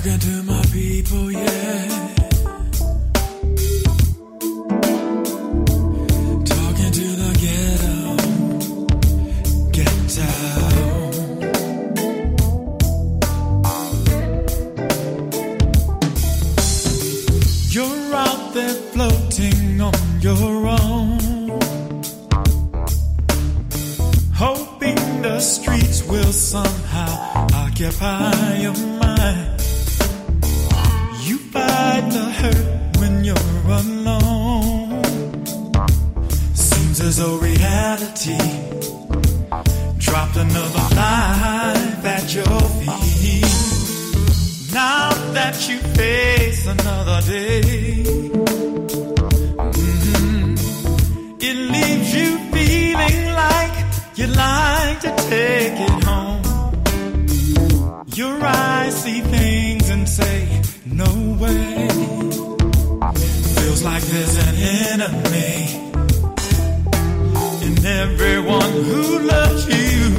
Talking to my people, yeah. Talking to the ghetto. Get out. You're out there floating on your own, hoping the streets will somehow occupy your mind. You fight the hurt when you're alone. Seems as though reality dropped another life at your feet. Now that you face another day, it leaves you feeling like you'd like to take it home. Your eyes see things and say, no way. Feels like there's an enemy in everyone who loves you.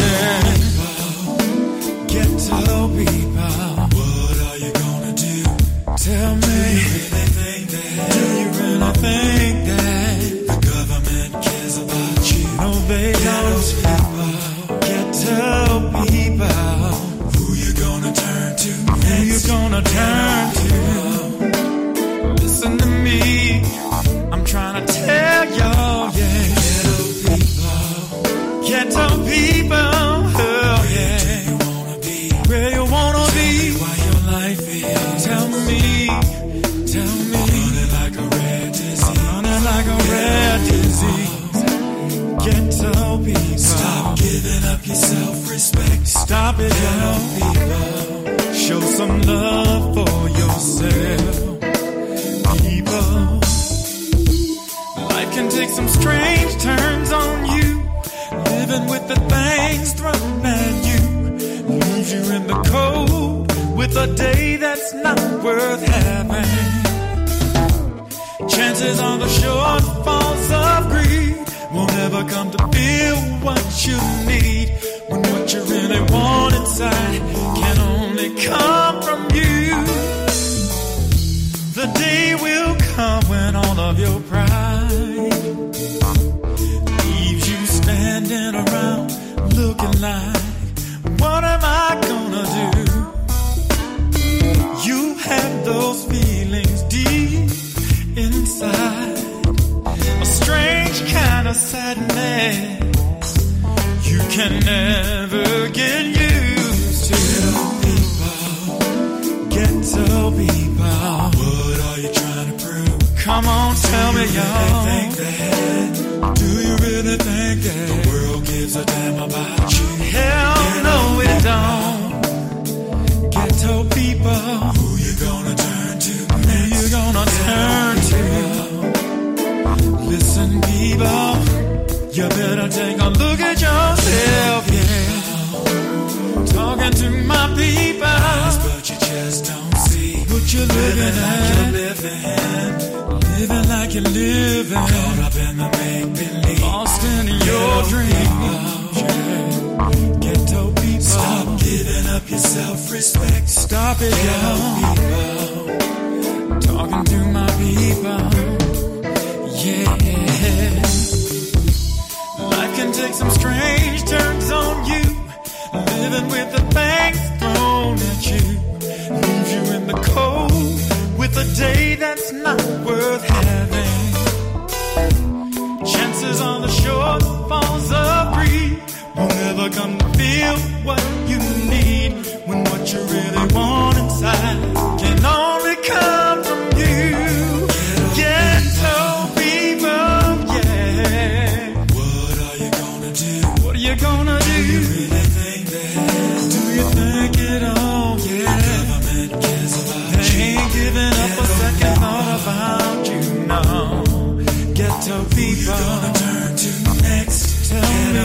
Ghetto people, what are you gonna do? Tell me, do you really think that the government cares about you? No, they don't. Ghetto people, who you gonna turn to? Who you gonna turn to? Listen to me, I'm trying to tell y'all, yeah. Ghetto people, oh yeah. Where you wanna be? Why your life is? Tell me. Running like a rare disease. Running like a rare disease. Ghetto people, stop giving up your self-respect. Stop it, ghetto people. Show some love for yourself, people. Life can take some strange turns on you. Living with the things thrown at you leaves you in the cold with a day that's not worth having. Chances are the shortfalls of greed won't ever come to feel what you need, when what you really want inside can only come from you. The day will come when all of your pride leaves you standing around looking like, what am I gonna do? You have those feelings deep inside, a strange kind of sadness you can never get used to. Ghetto people, what are you trying to prove? Come on, tell me, y'all. Do you really think that the world gives a damn about you? Hell no, it don't. Ghetto people, who you gonna turn to? Who you gonna turn to? Listen, people, you better take a look at yourself, yeah. Talking to my people, but you just don't see what you're living like you're living, caught up in the make-believe, lost in your dreams, yeah. Ghetto people, stop giving up your self-respect. Stop it, y'all. Talking to my people, yeah. Life can take some strange turns on you. Living with the things thrown at you leaves you in the cold with a day that's not worth having. Chances are the shortfalls of greed won't ever come to feel what you need, when what you really want inside can only come from you. Ghetto people, yeah. What are you gonna do? What are you gonna do? Do you really think that? Do you think it all? Yeah. The government cares about you. They ain't giving up a second thought about you, no. Ghetto people, who you gonna turn to next? Tell me,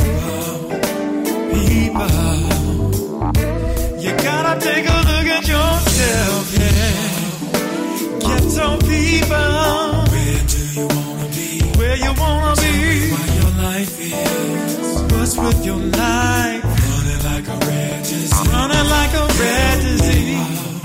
people, you gotta take a look at yourself, yeah. Ghetto people, where do you wanna be? Where you wanna be? What your life is? What's with your life? Running like a rare disease. Running like a rare disease.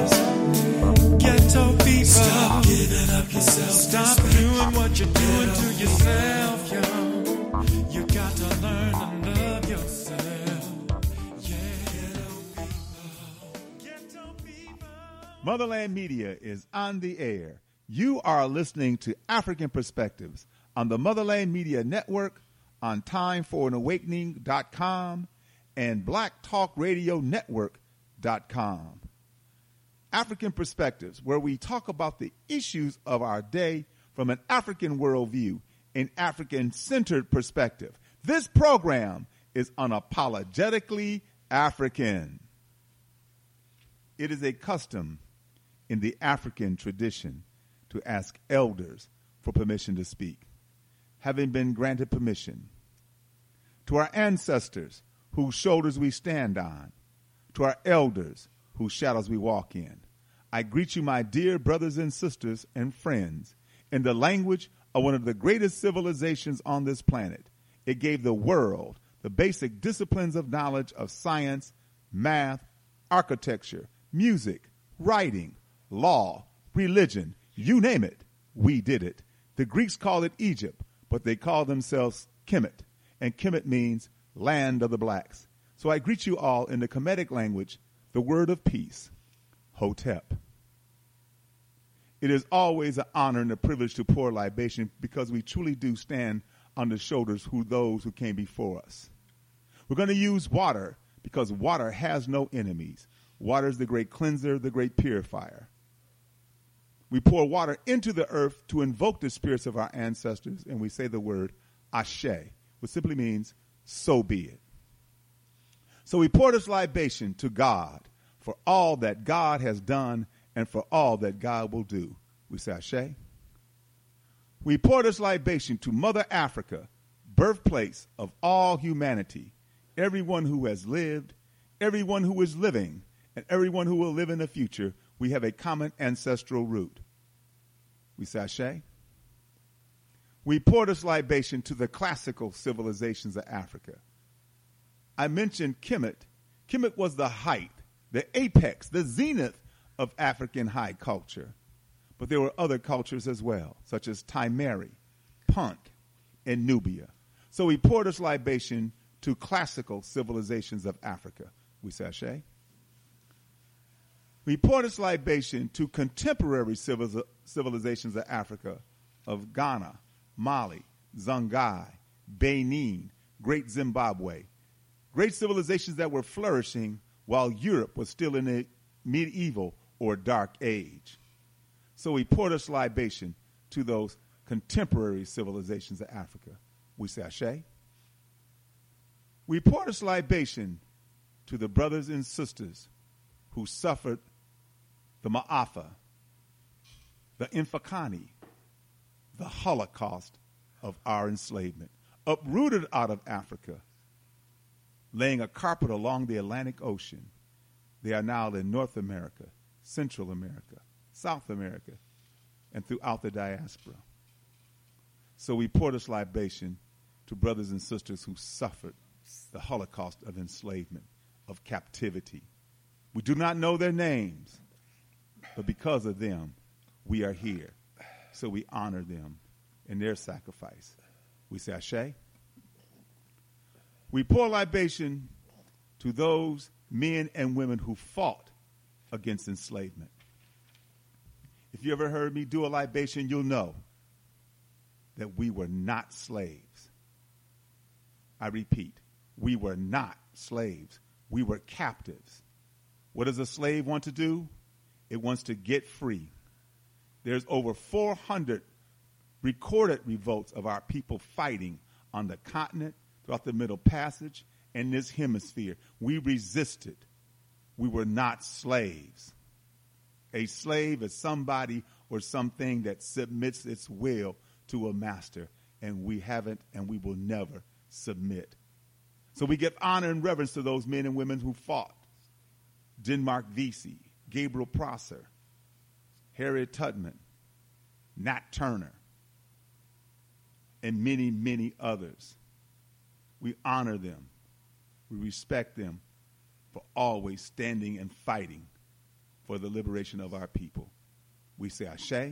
Motherland Media is on the air. You are listening to African Perspectives on the Motherland Media Network, on TimeForAnAwakening.com, and BlackTalkRadioNetwork.com. African Perspectives, where we talk about the issues of our day from an African worldview, an African-centered perspective. This program is unapologetically African. It is a custom in the African tradition to ask elders for permission to speak. Having been granted permission, to our ancestors whose shoulders we stand on, to our elders whose shadows we walk in, I greet you, my dear brothers and sisters and friends, in the language of one of the greatest civilizations on this planet. It gave the world the basic disciplines of knowledge of science, math, architecture, music, writing, law, religion, you name it, we did it. The Greeks called it Egypt, but they called themselves Kemet, and Kemet means land of the blacks. So I greet you all in the Kemetic language, the word of peace, Hotep. It is always an honor and a privilege to pour libation because we truly do stand on the shoulders of those who came before us. We're going to use water because water has no enemies. Water is the great cleanser, the great purifier. We pour water into the earth to invoke the spirits of our ancestors, and we say the word Ashe, which simply means, so be it. So we pour this libation to God for all that God has done and for all that God will do. We say Ashe. We pour this libation to Mother Africa, birthplace of all humanity, everyone who has lived, everyone who is living, and everyone who will live in the future. We have a common ancestral root. We say Ashe. We pour this libation to the classical civilizations of Africa. I mentioned Kemet. Kemet was the height, the apex, the zenith of African high culture. But there were other cultures as well, such as Timeri, Punt, and Nubia. So we pour this libation to classical civilizations of Africa. We say Ashe. We pour this libation to contemporary civilizations of Africa, of Ghana, Mali, Songhai, Benin, Great Zimbabwe, great civilizations that were flourishing while Europe was still in a medieval or dark age. So we pour this libation to those contemporary civilizations of Africa. We say Ashe. We pour this libation to the brothers and sisters who suffered the Ma'afa, the Infakani, the Holocaust of our enslavement, uprooted out of Africa, laying a carpet along the Atlantic Ocean. They are now in North America, Central America, South America, and throughout the diaspora. So we pour this libation to brothers and sisters who suffered the Holocaust of enslavement, of captivity. We do not know their names, but because of them, we are here. So we honor them in their sacrifice. We say Ashe. We pour libation to those men and women who fought against enslavement. If you ever heard me do a libation, you'll know that we were not slaves. I repeat, we were not slaves. We were captives. What does a slave want to do? It wants to get free. There's over 400 recorded revolts of our people fighting on the continent, throughout the Middle Passage, and this hemisphere. We resisted. We were not slaves. A slave is somebody or something that submits its will to a master, and we haven't and we will never submit. So we give honor and reverence to those men and women who fought. Denmark Vesey, Gabriel Prosser, Harriet Tubman, Nat Turner, and many, many others. We honor them. We respect them for always standing and fighting for the liberation of our people. We say Ashe.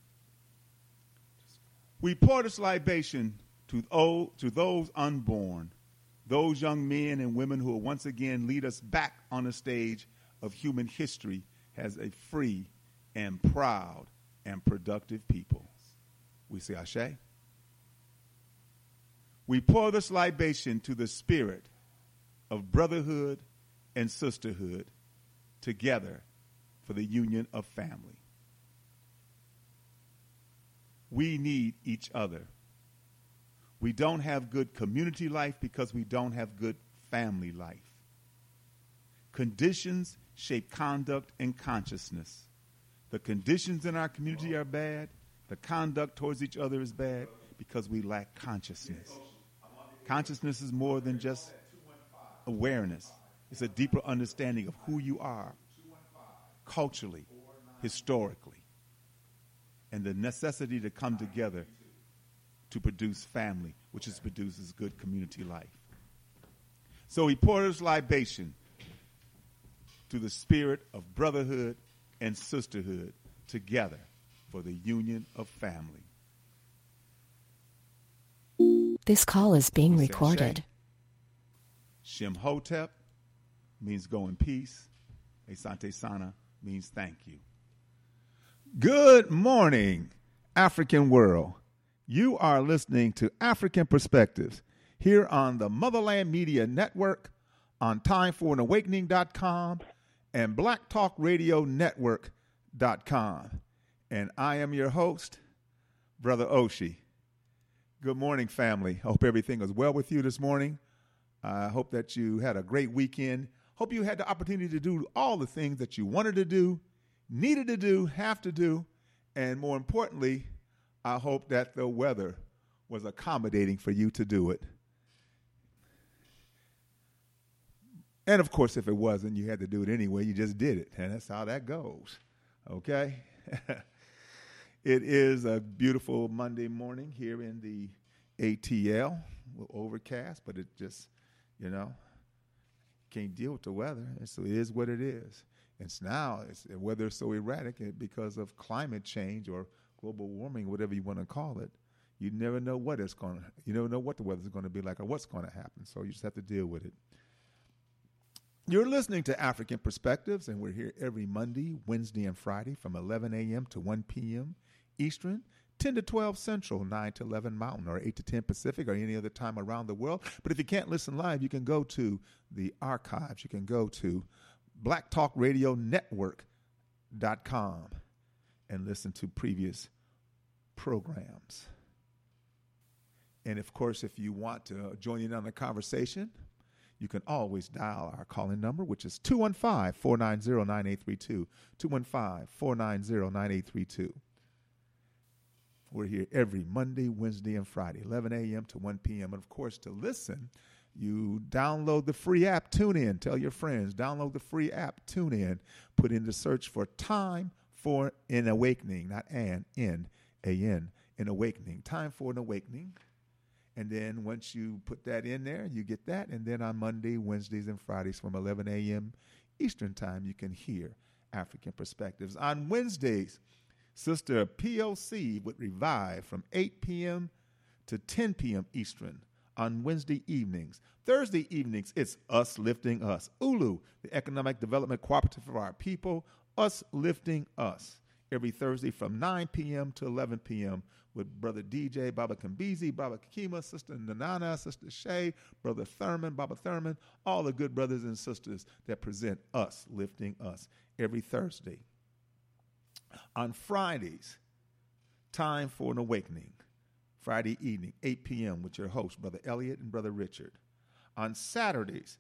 We pour this libation to those unborn, those young men and women who will once again lead us back on the stage of human history has a free and proud and productive people. We say Ashe. We pour this libation to the spirit of brotherhood and sisterhood together for the union of family. We need each other. We don't have good community life because we don't have good family life. Conditions shape conduct and consciousness. The conditions in our community are bad. The conduct towards each other is bad because we lack consciousness. Consciousness is more than just awareness. It's a deeper understanding of who you are culturally, historically, and the necessity to come together to produce family, which produces good community life. So he pours libation to the spirit of brotherhood and sisterhood together for the union of family. This call is being recorded. Shemhotep means go in peace. Asante Sana means thank you. Good morning, African world. You are listening to African Perspectives here on the Motherland Media Network, on TimeForAnAwakening.com and BlackTalkRadioNetwork.com. And I am your host, Brother Oshi. Good morning, family. I hope everything is well with you this morning. I hope that you had a great weekend. Hope you had the opportunity to do all the things that you wanted to do, needed to do, have to do, and more importantly, I hope that the weather was accommodating for you to do it. And of course, if it wasn't, you had to do it anyway. You just did it, and that's how that goes. Okay? It is a beautiful Monday morning here in the ATL. Overcast, but it just, can't deal with the weather. And so it is what it is. The weather is so erratic because of climate change or global warming, whatever you want to call it. You never know you never know what the weather's going to be like or what's going to happen. So you just have to deal with it. You're listening to African Perspectives, and we're here every Monday, Wednesday, and Friday from 11 a.m. to 1 p.m. Eastern, 10 to 12 Central, 9 to 11 Mountain, or 8 to 10 Pacific, or any other time around the world. But if you can't listen live, you can go to the archives. You can go to BlackTalkRadioNetwork.com and listen to previous programs. And, of course, if you want to join in on the conversation, you can always dial our call-in number, which is 215-490-9832, 215-490-9832. We're here every Monday, Wednesday, and Friday, 11 a.m. to 1 p.m. And, of course, to listen, you download the free app, TuneIn. Tell your friends, download the free app, TuneIn. Put in the search for Time for an Awakening, not an awakening. Time for an Awakening. And then once you put that in there, you get that. And then on Monday, Wednesdays, and Fridays from 11 a.m. Eastern Time, you can hear African Perspectives. On Wednesdays, Sister POC would revive from 8 p.m. to 10 p.m. Eastern on Wednesday evenings. Thursday evenings, it's Us Lifting Us. ULU, the Economic Development Cooperative for Our People, Us Lifting Us. Every Thursday from 9 p.m. to 11 p.m. with Brother DJ, Baba Kambizi, Baba Kima, Sister Nanana, Sister Shay, Brother Thurman, Baba Thurman, all the good brothers and sisters that present Us Lifting Us every Thursday. On Fridays, Time for an Awakening, Friday evening, 8 p.m. with your hosts, Brother Elliot and Brother Richard. On Saturdays,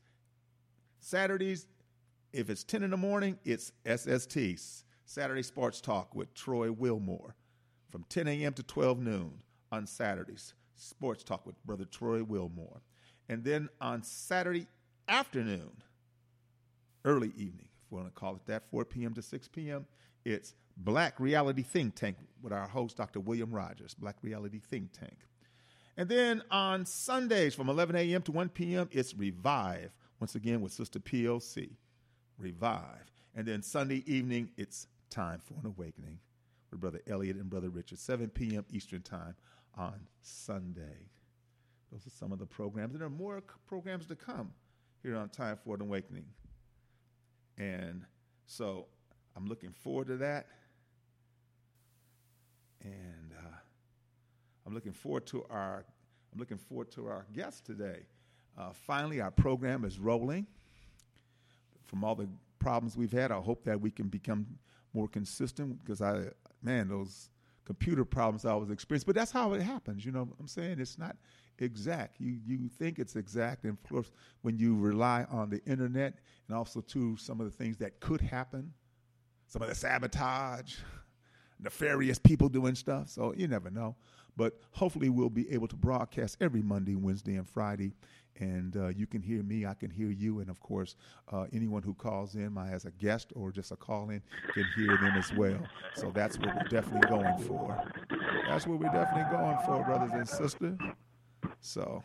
if it's 10 in the morning, it's SST, Saturday Sports Talk with Troy Wilmore, from 10 a.m. to 12 noon on Saturdays, Sports Talk with Brother Troy Wilmore. And then on Saturday afternoon, early evening, if we want to call it that, 4 p.m. to 6 p.m., it's Black Reality Think Tank with our host, Dr. William Rogers, Black Reality Think Tank. And then on Sundays from 11 a.m. to 1 p.m., it's Revive, once again with Sister POC, Revive. And then Sunday evening, it's Time for an Awakening with Brother Elliot and Brother Richard, 7 p.m. Eastern Time on Sunday. Those are some of the programs. And there are more programs to come here on Time for an Awakening. And so I'm looking forward to that. And I'm looking forward to our guest today. Finally, our program is rolling. From all the problems we've had, I hope that we can become more consistent because those computer problems I was experiencing. But that's how it happens. You know what I'm saying? It's not exact. You think it's exact. And of course, when you rely on the internet and also to some of the things that could happen, some of the sabotage, nefarious people doing stuff. So you never know. But hopefully we'll be able to broadcast every Monday, Wednesday, and Friday. And you can hear me, I can hear you. And, of course, anyone who calls in as a guest or just a call-in can hear them as well. So that's what we're definitely going for. That's what we're definitely going for, brothers and sisters. So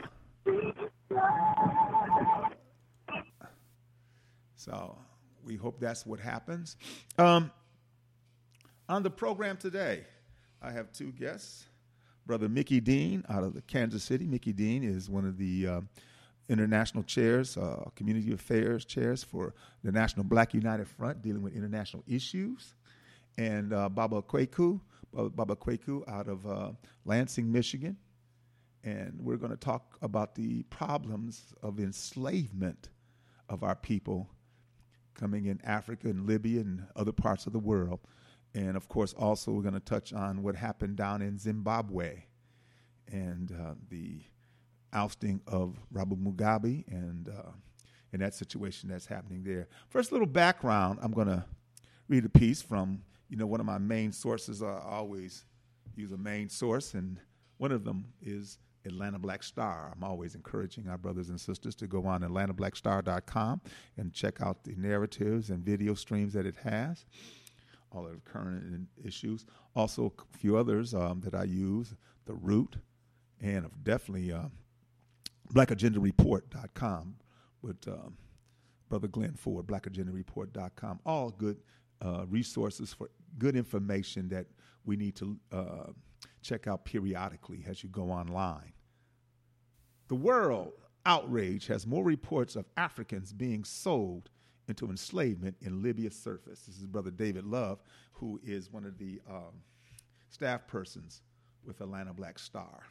we hope that's what happens. On the program today, I have two guests. Brother Mickey Dean out of the Kansas City. Mickey Dean is one of the international chairs, community affairs chairs for the National Black United Front dealing with international issues. And Baba Kwaku out of Lansing, Michigan. And we're going to talk about the problems of enslavement of our people coming in Africa and Libya and other parts of the world. And, of course, also we're going to touch on what happened down in Zimbabwe and the ousting of Robert Mugabe and that situation that's happening there. First, a little background. I'm going to read a piece from, one of my main sources. I always use a main source, and one of them is Atlanta Black Star. I'm always encouraging our brothers and sisters to go on AtlantaBlackStar.com and check out the narratives and video streams that it has. All of the current issues. Also, a few others that I use, The Root, and definitely blackagendareport.com with Brother Glenn Ford, blackagendareport.com. All good resources for good information that we need to check out periodically as you go online. The world outrage has more reports of Africans being sold into enslavement in Libya's surface. This is Brother David Love, who is one of the staff persons with Atlanta Black Star.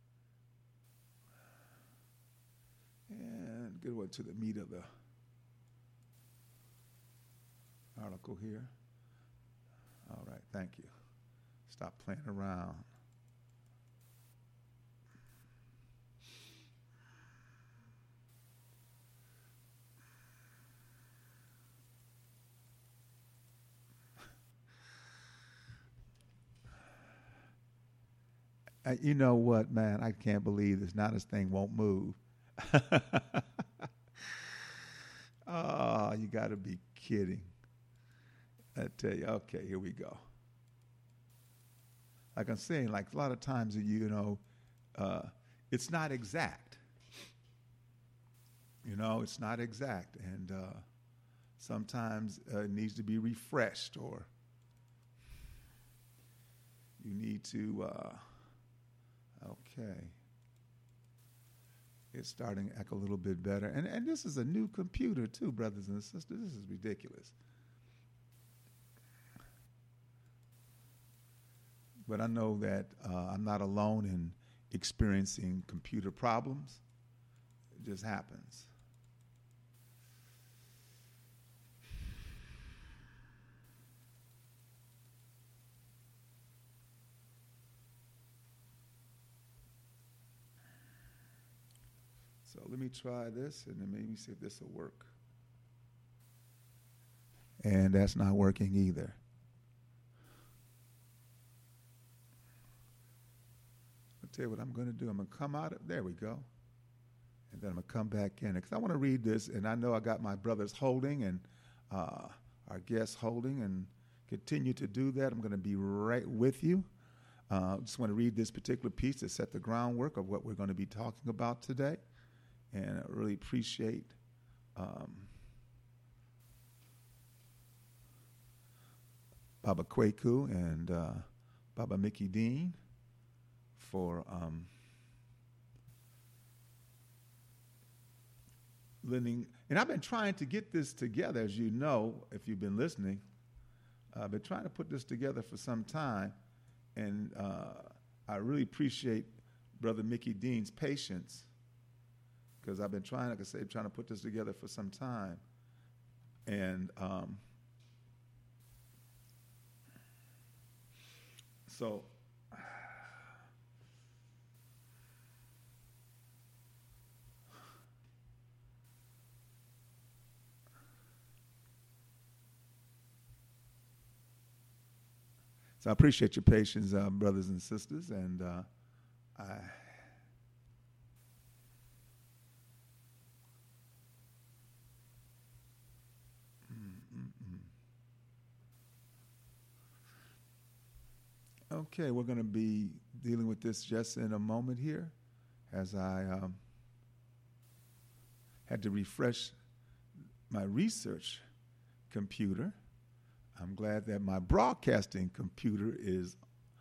And get on to the meat of the article here. All right, thank you. Stop playing around. You know what, man? I can't believe this. Now this thing won't move. Oh, you got to be kidding. I tell you. Okay, here we go. Like I'm saying, like a lot of times, it's not exact. It's not exact. And sometimes it needs to be refreshed, or you need to... Okay. It's starting to act a little bit better. And this is a new computer, too, brothers and sisters. This is ridiculous. But I know that I'm not alone in experiencing computer problems. It just happens. So let me try this, and then maybe see if this will work. And that's not working either. I'll tell you what I'm going to do. I'm going to come out of, there we go. And then I'm going to come back in. Because I want to read this, and I know I got my brothers holding and our guests holding, and continue to do that. I'm going to be right with you. Just want to read this particular piece to set the groundwork of what we're going to be talking about today. And I really appreciate Baba Kwaku and Baba Mickey Dean for lending. And I've been trying to get this together, as you know, if you've been listening. I've been trying to put this together for some time, and I really appreciate Brother Mickey Dean's patience, because I've been trying, like I say, trying to put this together for some time. And so I appreciate your patience, brothers and sisters, and okay, we're going to be dealing with this just in a moment here, as I had to refresh my research computer. I'm glad that my broadcasting computer is,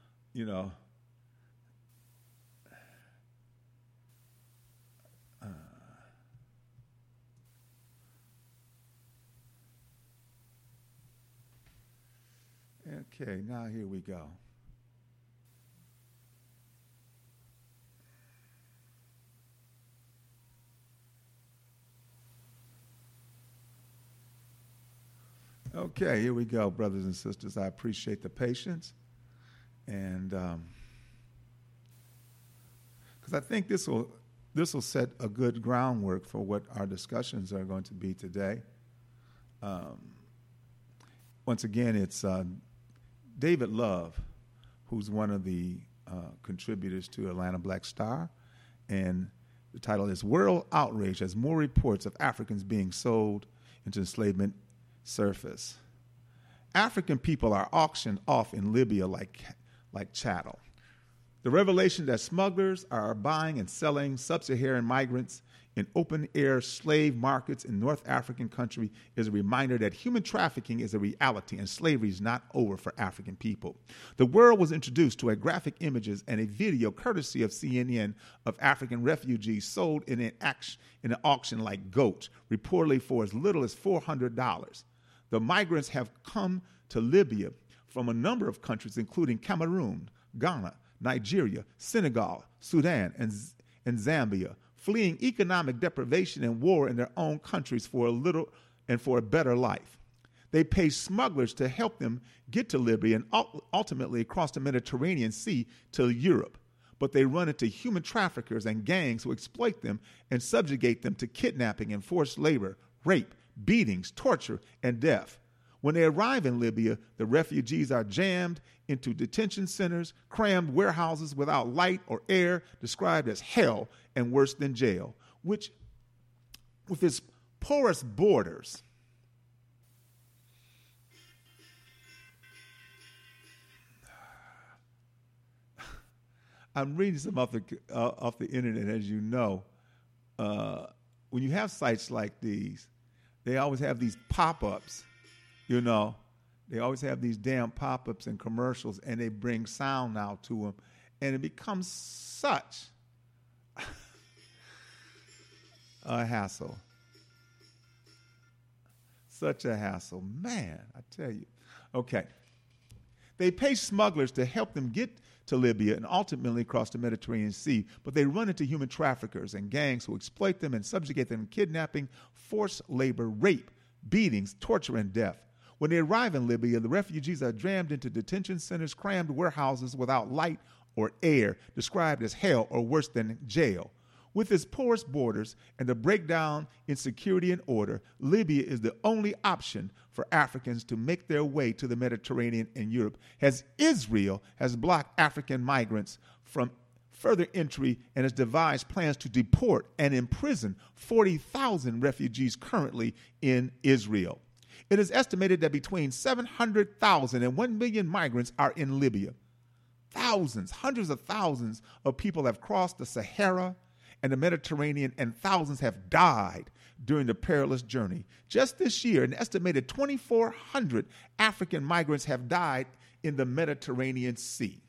okay, now here we go. Okay, here we go, brothers and sisters. I appreciate the patience, and because I think this will set a good groundwork for what our discussions are going to be today. Once again, it's David Love, who's one of the contributors to Atlanta Black Star, and the title is "World Outrage as More Reports of Africans Being Sold into Enslavement Surface." African people are auctioned off in Libya like chattel. The revelation that smugglers are buying and selling sub-Saharan migrants in open-air slave markets in North African country is a reminder that human trafficking is a reality and slavery is not over for African people. The world was introduced to graphic images and a video courtesy of CNN of African refugees sold in an auction like goats, reportedly for as little as $400. The migrants have come to Libya from a number of countries, including Cameroon, Ghana, Nigeria, Senegal, Sudan, and Zambia, fleeing economic deprivation and war in their own countries for a little and for a better life. They pay smugglers to help them get to Libya and ultimately across the Mediterranean Sea to Europe. But they run into human traffickers and gangs who exploit them and subjugate them to kidnapping and forced labor, rape, beatings, torture, and death. When they arrive in Libya, the refugees are jammed into detention centers, crammed warehouses without light or air, described as hell and worse than jail, which, with its porous borders, I'm reading some off the internet, as you know. When you have sites like these, they always have these pop-ups, They always have these damn pop-ups and commercials, and they bring sound now to them. And it becomes such a hassle. Such a hassle. Man, I tell you. Okay. They pay smugglers to help them get to Libya and ultimately across the Mediterranean Sea, but they run into human traffickers and gangs who exploit them and subjugate them to kidnapping, forced labor, rape, beatings, torture, and death. When they arrive in Libya, the refugees are jammed into detention centers, crammed warehouses without light or air, described as hell or worse than jail. With its porous borders and the breakdown in security and order, Libya is the only option for Africans to make their way to the Mediterranean and Europe, as Israel has blocked African migrants from further entry and has devised plans to deport and imprison 40,000 refugees currently in Israel. It is estimated that between 700,000 and 1 million migrants are in Libya. Thousands, hundreds of thousands of people have crossed the Sahara and the Mediterranean, and thousands have died during the perilous journey. Just this year, an estimated 2,400 African migrants have died in the Mediterranean Sea.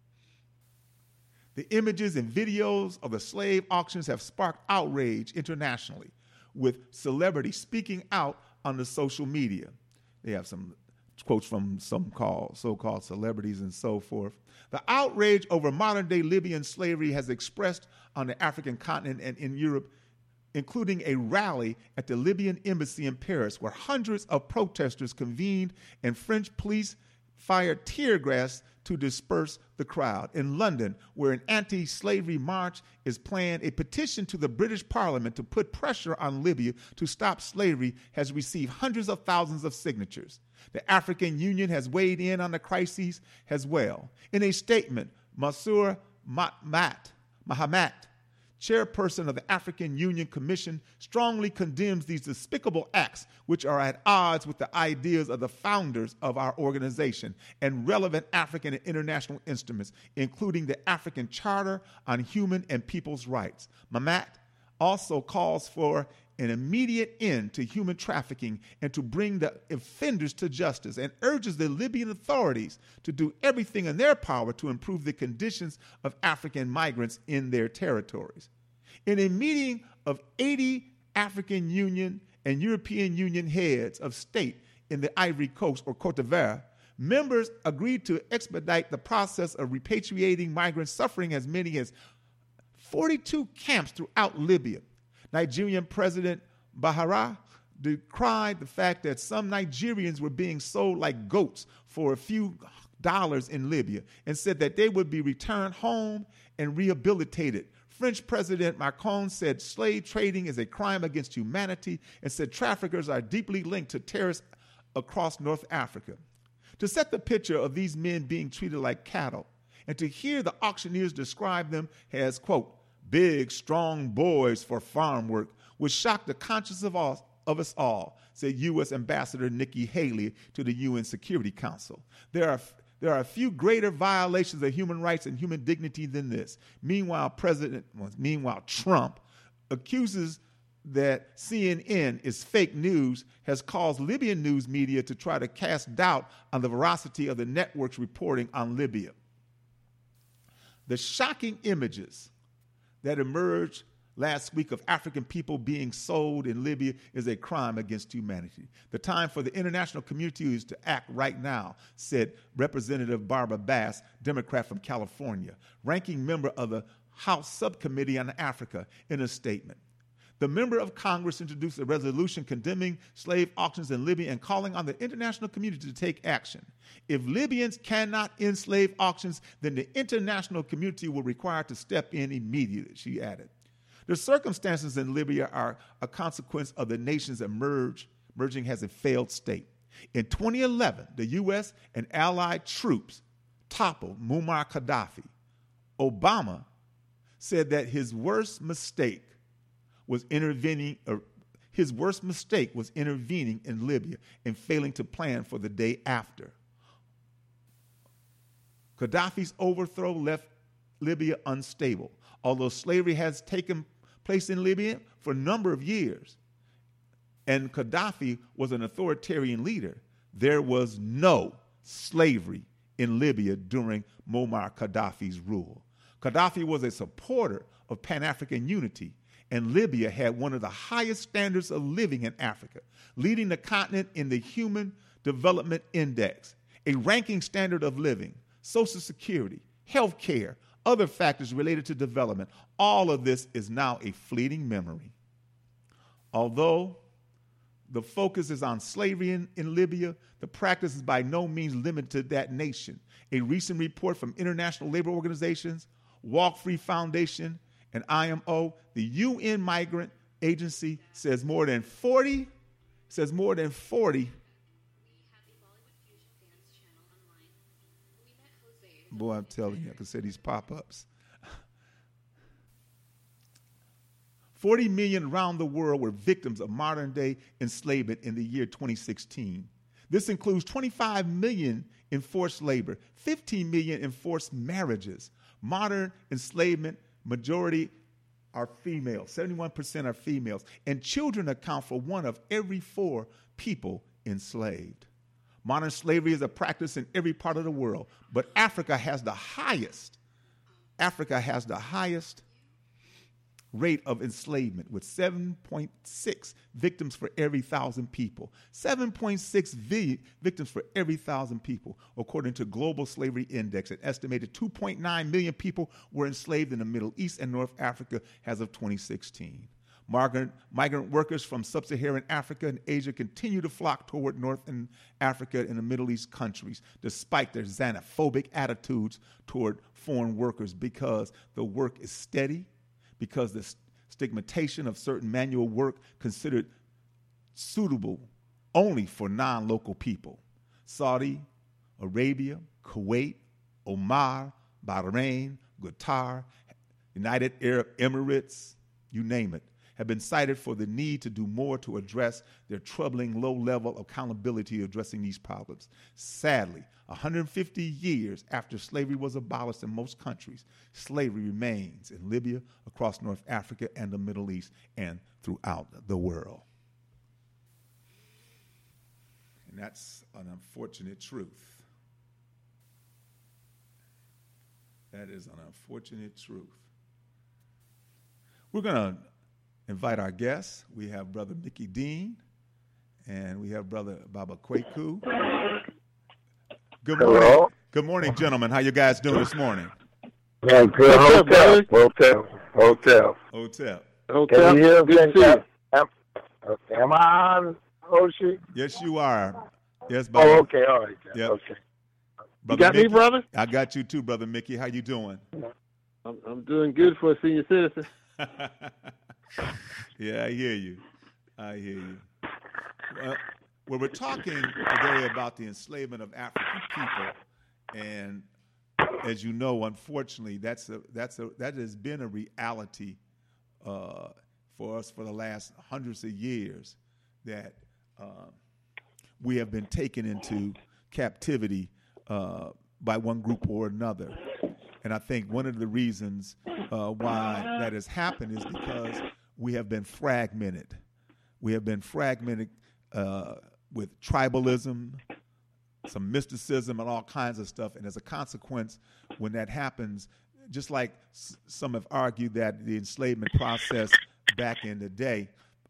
The images and videos of the slave auctions have sparked outrage internationally, with celebrities speaking out on the social media. They have some quotes from some so-called celebrities and so forth. The outrage over modern-day Libyan slavery has expressed on the African continent and in Europe, including a rally at the Libyan embassy in Paris, where hundreds of protesters convened and French police fired tear gas to disperse the crowd. In London, where an anti-slavery march is planned, a petition to the British Parliament to put pressure on Libya to stop slavery has received hundreds of thousands of signatures. The African Union has weighed in on the crises as well. In a statement, Mansour Mahamat, chairperson of the African Union Commission, strongly condemns these despicable acts, which are at odds with the ideas of the founders of our organization and relevant African and international instruments, including the African Charter on Human and People's Rights. Mahamat also calls for an immediate end to human trafficking and to bring the offenders to justice, and urges the Libyan authorities to do everything in their power to improve the conditions of African migrants in their territories. In a meeting of 80 African Union and European Union heads of state in the Ivory Coast, or Cote d'Ivoire, members agreed to expedite the process of repatriating migrants suffering as many as 42 camps throughout Libya. Nigerian President Buhari decried the fact that some Nigerians were being sold like goats for a few dollars in Libya and said that they would be returned home and rehabilitated. French President Macron said slave trading is a crime against humanity and said traffickers are deeply linked to terrorists across North Africa. To set the picture of these men being treated like cattle, and to hear the auctioneers describe them as, quote, big, strong boys for farm work, would shock the conscience of us all, said U.S. Ambassador Nikki Haley to the UN Security Council. There are a few greater violations of human rights and human dignity than this. Meanwhile, Trump accuses that CNN is fake news, has caused Libyan news media to try to cast doubt on the veracity of the network's reporting on Libya. The shocking images that emerged last week of African people being sold in Libya is a crime against humanity. The time for the international community is to act right now, said Representative Barbara Bass, Democrat from California, ranking member of the House Subcommittee on Africa, in a statement. The member of Congress introduced a resolution condemning slave auctions in Libya and calling on the international community to take action. If Libyans cannot end slave auctions, then the international community will require to step in immediately, she added. The circumstances in Libya are a consequence of the nation's emerging as a failed state. In 2011, the U.S. and allied troops toppled Muammar Gaddafi. Obama said that his worst mistake was intervening in Libya and failing to plan for the day after. Gaddafi's overthrow left Libya unstable. Although slavery has taken place in Libya for a number of years, and Gaddafi was an authoritarian leader, there was no slavery in Libya during Muammar Gaddafi's rule. Gaddafi was a supporter of Pan-African unity, and Libya had one of the highest standards of living in Africa, leading the continent in the Human Development Index, a ranking standard of living, Social Security, health care, other factors related to development. All of this is now a fleeting memory. Although the focus is on slavery in Libya, the practice is by no means limited to that nation. A recent report from international labor organizations, Walk Free Foundation, and IMO, the UN Migrant Agency, says more than 40. Boy, I'm telling you, I can say these pop-ups. 40 million around the world were victims of modern-day enslavement in the year 2016. This includes 25 million in forced labor, 15 million in forced marriages. Modern enslavement, majority are females, 71% are females, and children account for 1 of every 4 people enslaved. Modern slavery is a practice in every part of the world, but Africa has the highest rate of enslavement with 7.6 victims for every 1,000 people. 7.6 victims for every 1,000 people. According to Global Slavery Index, an estimated 2.9 million people were enslaved in the Middle East and North Africa as of 2016. Migrant workers from sub-Saharan Africa and Asia continue to flock toward Northern Africa and the Middle East countries, despite their xenophobic attitudes toward foreign workers, because the work is steady, because the stigmatization of certain manual work considered suitable only for non-local people. Saudi Arabia, Kuwait, Oman, Bahrain, Qatar, United Arab Emirates, you name it, have been cited for the need to do more to address their troubling low level of accountability addressing these problems. Sadly, 150 years after slavery was abolished in most countries, slavery remains in Libya, across North Africa and the Middle East, and throughout the world. And that's an unfortunate truth. That is an unfortunate truth. We're going to invite our guests. We have Brother Mickey Dean, and we have Brother Baba Kwaku. Good morning. Hello. Good morning, gentlemen. How you guys doing this morning? Yeah, good. Hotel. Can you hear me? Am I on, Oshi? Yes, you are. Yes, Baba. Oh, okay. All right. Yep. Okay. Brother You got Mickey, me, brother? I got you too, Brother Mickey. How you doing? I'm doing good for a senior citizen. Yeah, I hear you. Well, we're talking today about the enslavement of African people, and as you know, unfortunately, that has been a reality for us for the last hundreds of years. That we have been taken into captivity by one group or another, and I think one of the reasons why that has happened is because we have been fragmented. We have been fragmented with tribalism, some mysticism, and all kinds of stuff. And as a consequence, when that happens, just like some have argued that the enslavement process back in the day,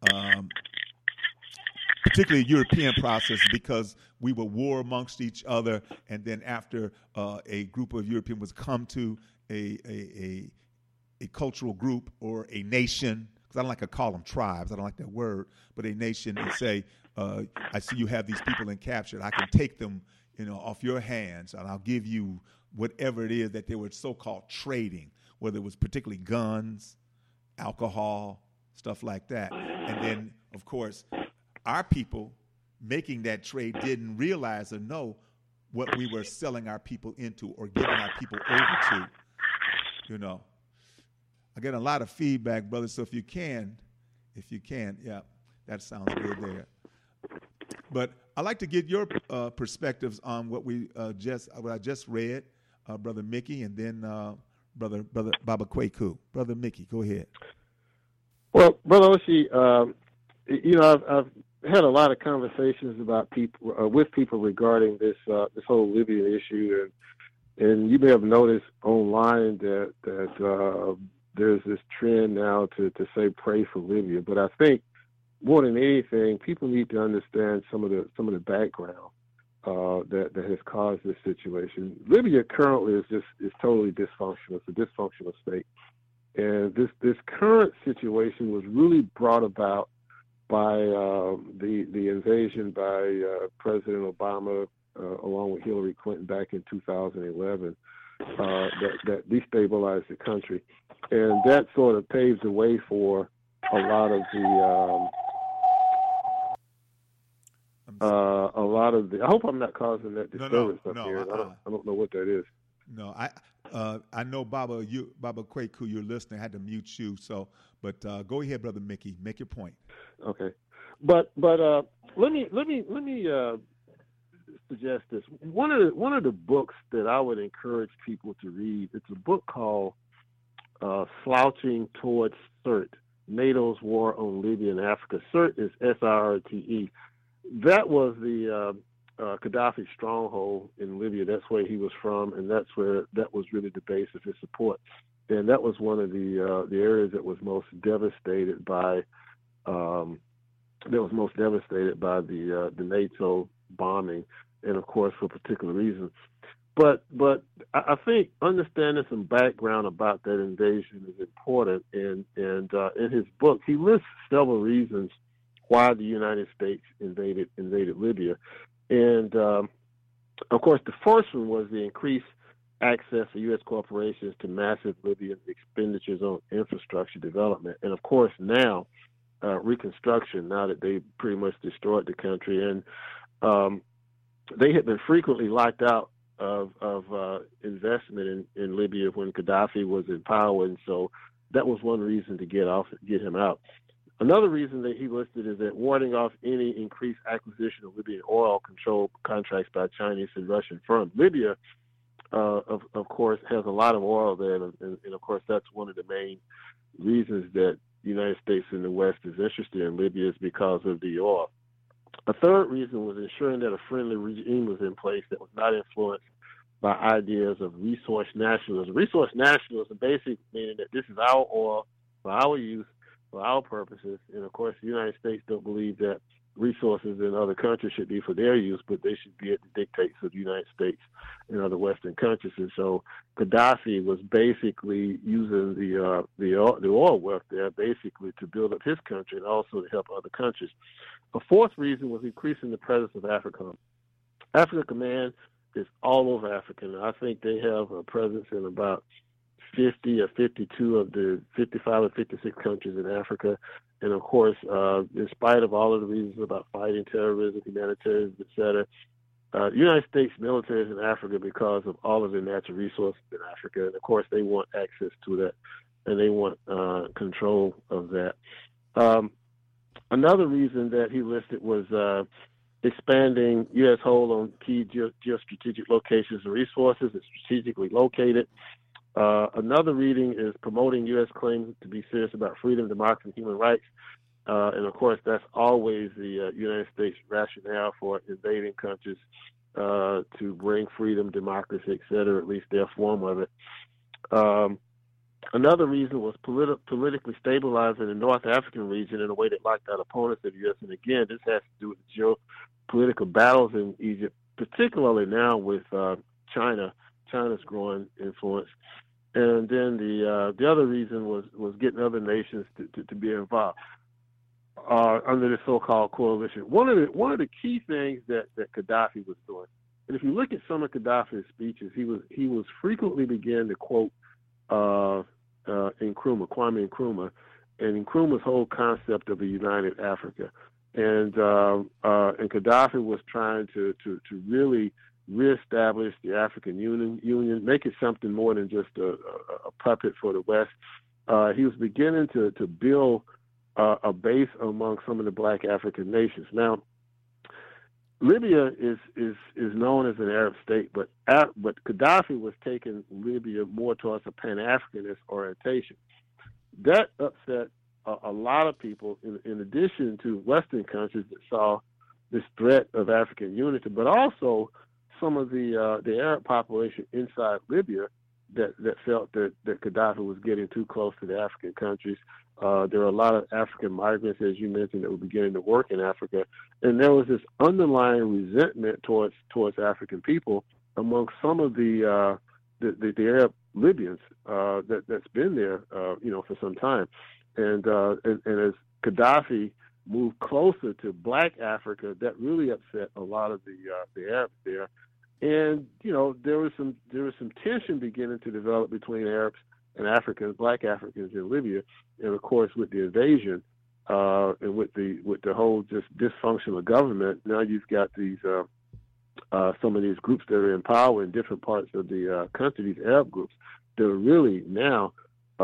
particularly European process, because we were war amongst each other, and then after a group of Europeans was come to a cultural group or a nation, because I don't like to call them tribes, I don't like that word, but a nation, and say, I see you have these people in capture, I can take them, off your hands, and I'll give you whatever it is that they were so-called trading, whether it was particularly guns, alcohol, stuff like that. And then, of course, our people making that trade didn't realize or know what we were selling our people into or giving our people over to, I get a lot of feedback, brother, so if you can, yeah, that sounds good there. But I'd like to get your perspectives on what I just read, Brother Mickey, and then Brother Baba Kwaku. Brother Mickey, go ahead. Well, Brother Oshi, I've had a lot of conversations about with people regarding this whole Libya issue, and you may have noticed online that there's this trend now to say pray for Libya. But I think more than anything, people need to understand some of the background that has caused this situation. Libya currently is totally dysfunctional. It's a dysfunctional state, and this current situation was really brought about by the invasion by President Obama along with Hillary Clinton back in 2011 that destabilized the country, and that sort of paved the way for a lot of the. I hope I'm not causing that disturbance up here. I don't know what that is. No, I know Baba Kwaku, you're listening. I had to mute you. But go ahead, Brother Mickey. Make your point. Okay, but let me suggest this. One of the books that I would encourage people to read. It's a book called "Slouching Towards Sirte: NATO's War on Libya and Africa." Sirte is SIRTE. That was the Gaddafi stronghold in Libya. That's where he was from, and that was really the base of his support. and that was one of the areas that was most devastated by the NATO bombing, and of course for particular reasons. But I think understanding some background about that invasion is important. And in his book, he lists several reasons why the United States invaded Libya. And of course, the first one was the increased access of U.S. corporations to massive Libyan expenditures on infrastructure development. And of course, now reconstruction. Now that they pretty much destroyed the country, and they had been frequently locked out of investment in Libya when Gaddafi was in power, and so that was one reason to get him out. Another reason that he listed is that warding off any increased acquisition of Libyan oil control contracts by Chinese and Russian firms. Libya, of course, has a lot of oil there, and of course that's one of the main reasons that the United States and the West is interested in Libya is because of the oil. A third reason was ensuring that a friendly regime was in place that was not influenced by ideas of resource nationalism. Resource nationalism basically meaning that this is our oil for our use, for our purposes. And of course, the United States don't believe that resources in other countries should be for their use, but they should be at the dictates of the United States and other Western countries. And so Gaddafi was basically using the oil wealth there basically to build up his country and also to help other countries. A fourth reason was increasing the presence of AFRICOM. Africa Command is all over Africa. And I think they have a presence in about 50 or 52 of the 55 or 56 countries in Africa. And of course, in spite of all of the reasons about fighting terrorism, humanitarianism, et cetera, the United States military is in Africa because of all of the natural resources in Africa. And of course, they want access to that and they want control of that. Another reason that he listed was expanding U.S. hold on key geostrategic locations and resources that's strategically located. Another reading is promoting U.S. claims to be serious about freedom, democracy, and human rights. And of course, that's always the United States rationale for invading countries to bring freedom, democracy, et cetera, at least their form of it. Another reason was politically stabilizing the North African region in a way that locked out opponents of the U.S. And again, this has to do with the geopolitical battles in Egypt, particularly now with China's growing influence. And then the other reason was getting other nations to be involved under the so-called coalition. One of the key things that Gaddafi was doing, and if you look at some of Gaddafi's speeches, he was frequently began to quote Kwame Nkrumah, and Nkrumah's whole concept of a united Africa, and Gaddafi was trying to really reestablish the African Union, make it something more than just a puppet for the West. He was beginning to build a base among some of the black African nations. Now, Libya is known as an Arab state, but Gaddafi was taking Libya more towards a Pan-Africanist orientation. That upset a lot of people, in addition to Western countries that saw this threat of African unity, but also some of the Arab population inside Libya that felt that Gaddafi was getting too close to the African countries. There were a lot of African migrants, as you mentioned, that were beginning to work in Africa, and there was this underlying resentment towards African people among some of the Arab Libyans that's been there, for some time, and as Gaddafi moved closer to Black Africa, that really upset a lot of the Arabs there. And there was some tension beginning to develop between Arabs and Africans, Black Africans in Libya, and of course with the invasion and with the whole just dysfunctional government. Now you've got these some of these groups that are in power in different parts of the country, these Arab groups, that are really now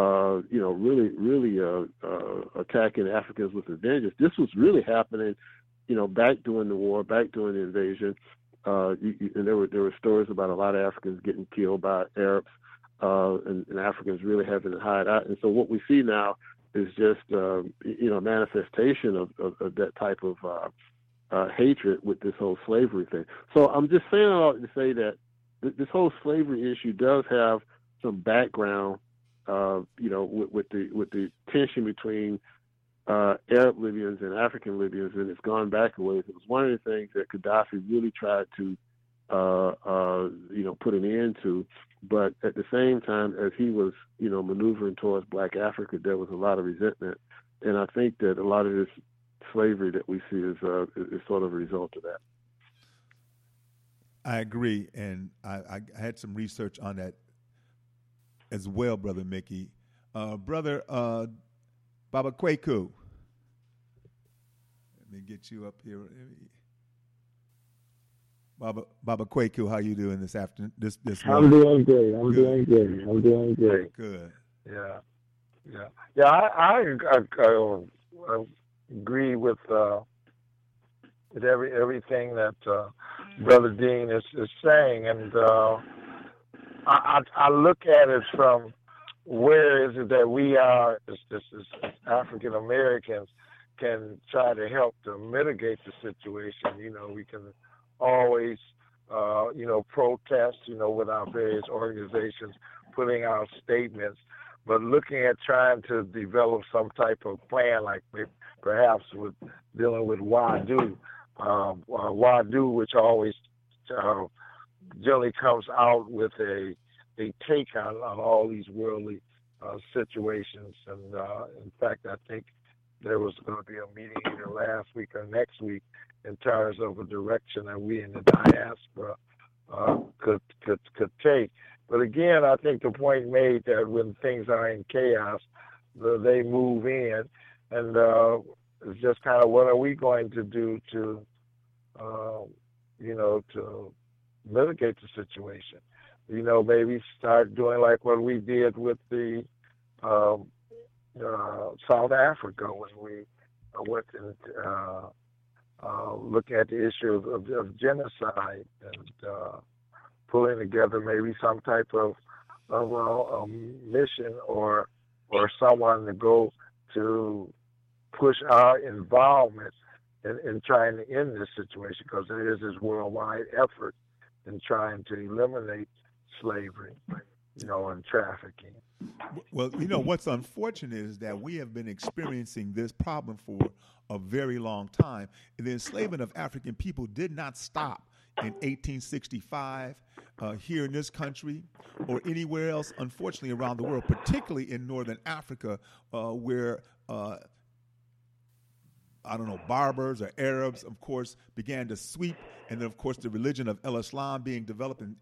really attacking Africans with a vengeance. This was really happening, back during the war, back during the invasion. And there were stories about a lot of Africans getting killed by Arabs, and Africans really having to hide out. And so what we see now is just a manifestation of that type of hatred with this whole slavery thing. So I'm just saying all to say that this whole slavery issue does have some background with the tension between Arab Libyans and African Libyans, and it's gone back a ways. It was one of the things that Gaddafi really tried to put an end to. But at the same time, as he was, maneuvering towards Black Africa, there was a lot of resentment. And I think that a lot of this slavery that we see is sort of a result of that. I agree. And I had some research on that as well, Brother Mickey. Brother Baba Kwaku. Let me get you up here. Baba Kwaku, how you doing this afternoon? This I'm morning? doing great. I'm doing great. Good. Yeah. I agree with everything that Brother Dean is saying, and I look at it from where is it that we are as African Americans can try to help to mitigate the situation. We can always, protest, with our various organizations, putting out statements, but looking at trying to develop some type of plan, like perhaps with dealing with WADU, which always generally comes out with a take on all these worldly situations. And in fact, I think there was going to be a meeting either last week or next week in terms of a direction that we in the diaspora could take. But again, I think the point made that when things are in chaos, they move in, and it's just kind of what are we going to do to mitigate the situation? Maybe start doing like what we did with the South Africa when we went and looking at the issue of genocide and pulling together maybe some type of mission or someone to go to push our involvement in trying to end this situation, because there is this worldwide effort in trying to eliminate slavery, and trafficking. Well, what's unfortunate is that we have been experiencing this problem for a very long time. The enslavement of African people did not stop in 1865 here in this country or anywhere else, unfortunately, around the world, particularly in Northern Africa, where Berbers or Arabs, of course, began to sweep. And then, of course, the religion of Islam being developed in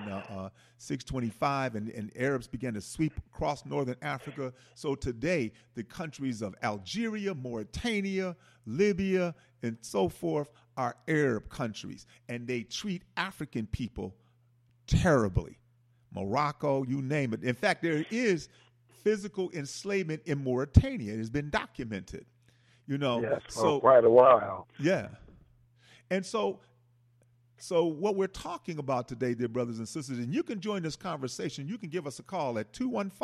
625, and Arabs began to sweep across Northern Africa. So today, the countries of Algeria, Mauritania, Libya, and so forth are Arab countries. And they treat African people terribly. Morocco, you name it. In fact, there is physical enslavement in Mauritania. It has been documented. Yes, for quite a while. Yeah. And so what we're talking about today, dear brothers and sisters, and you can join this conversation. You can give us a call at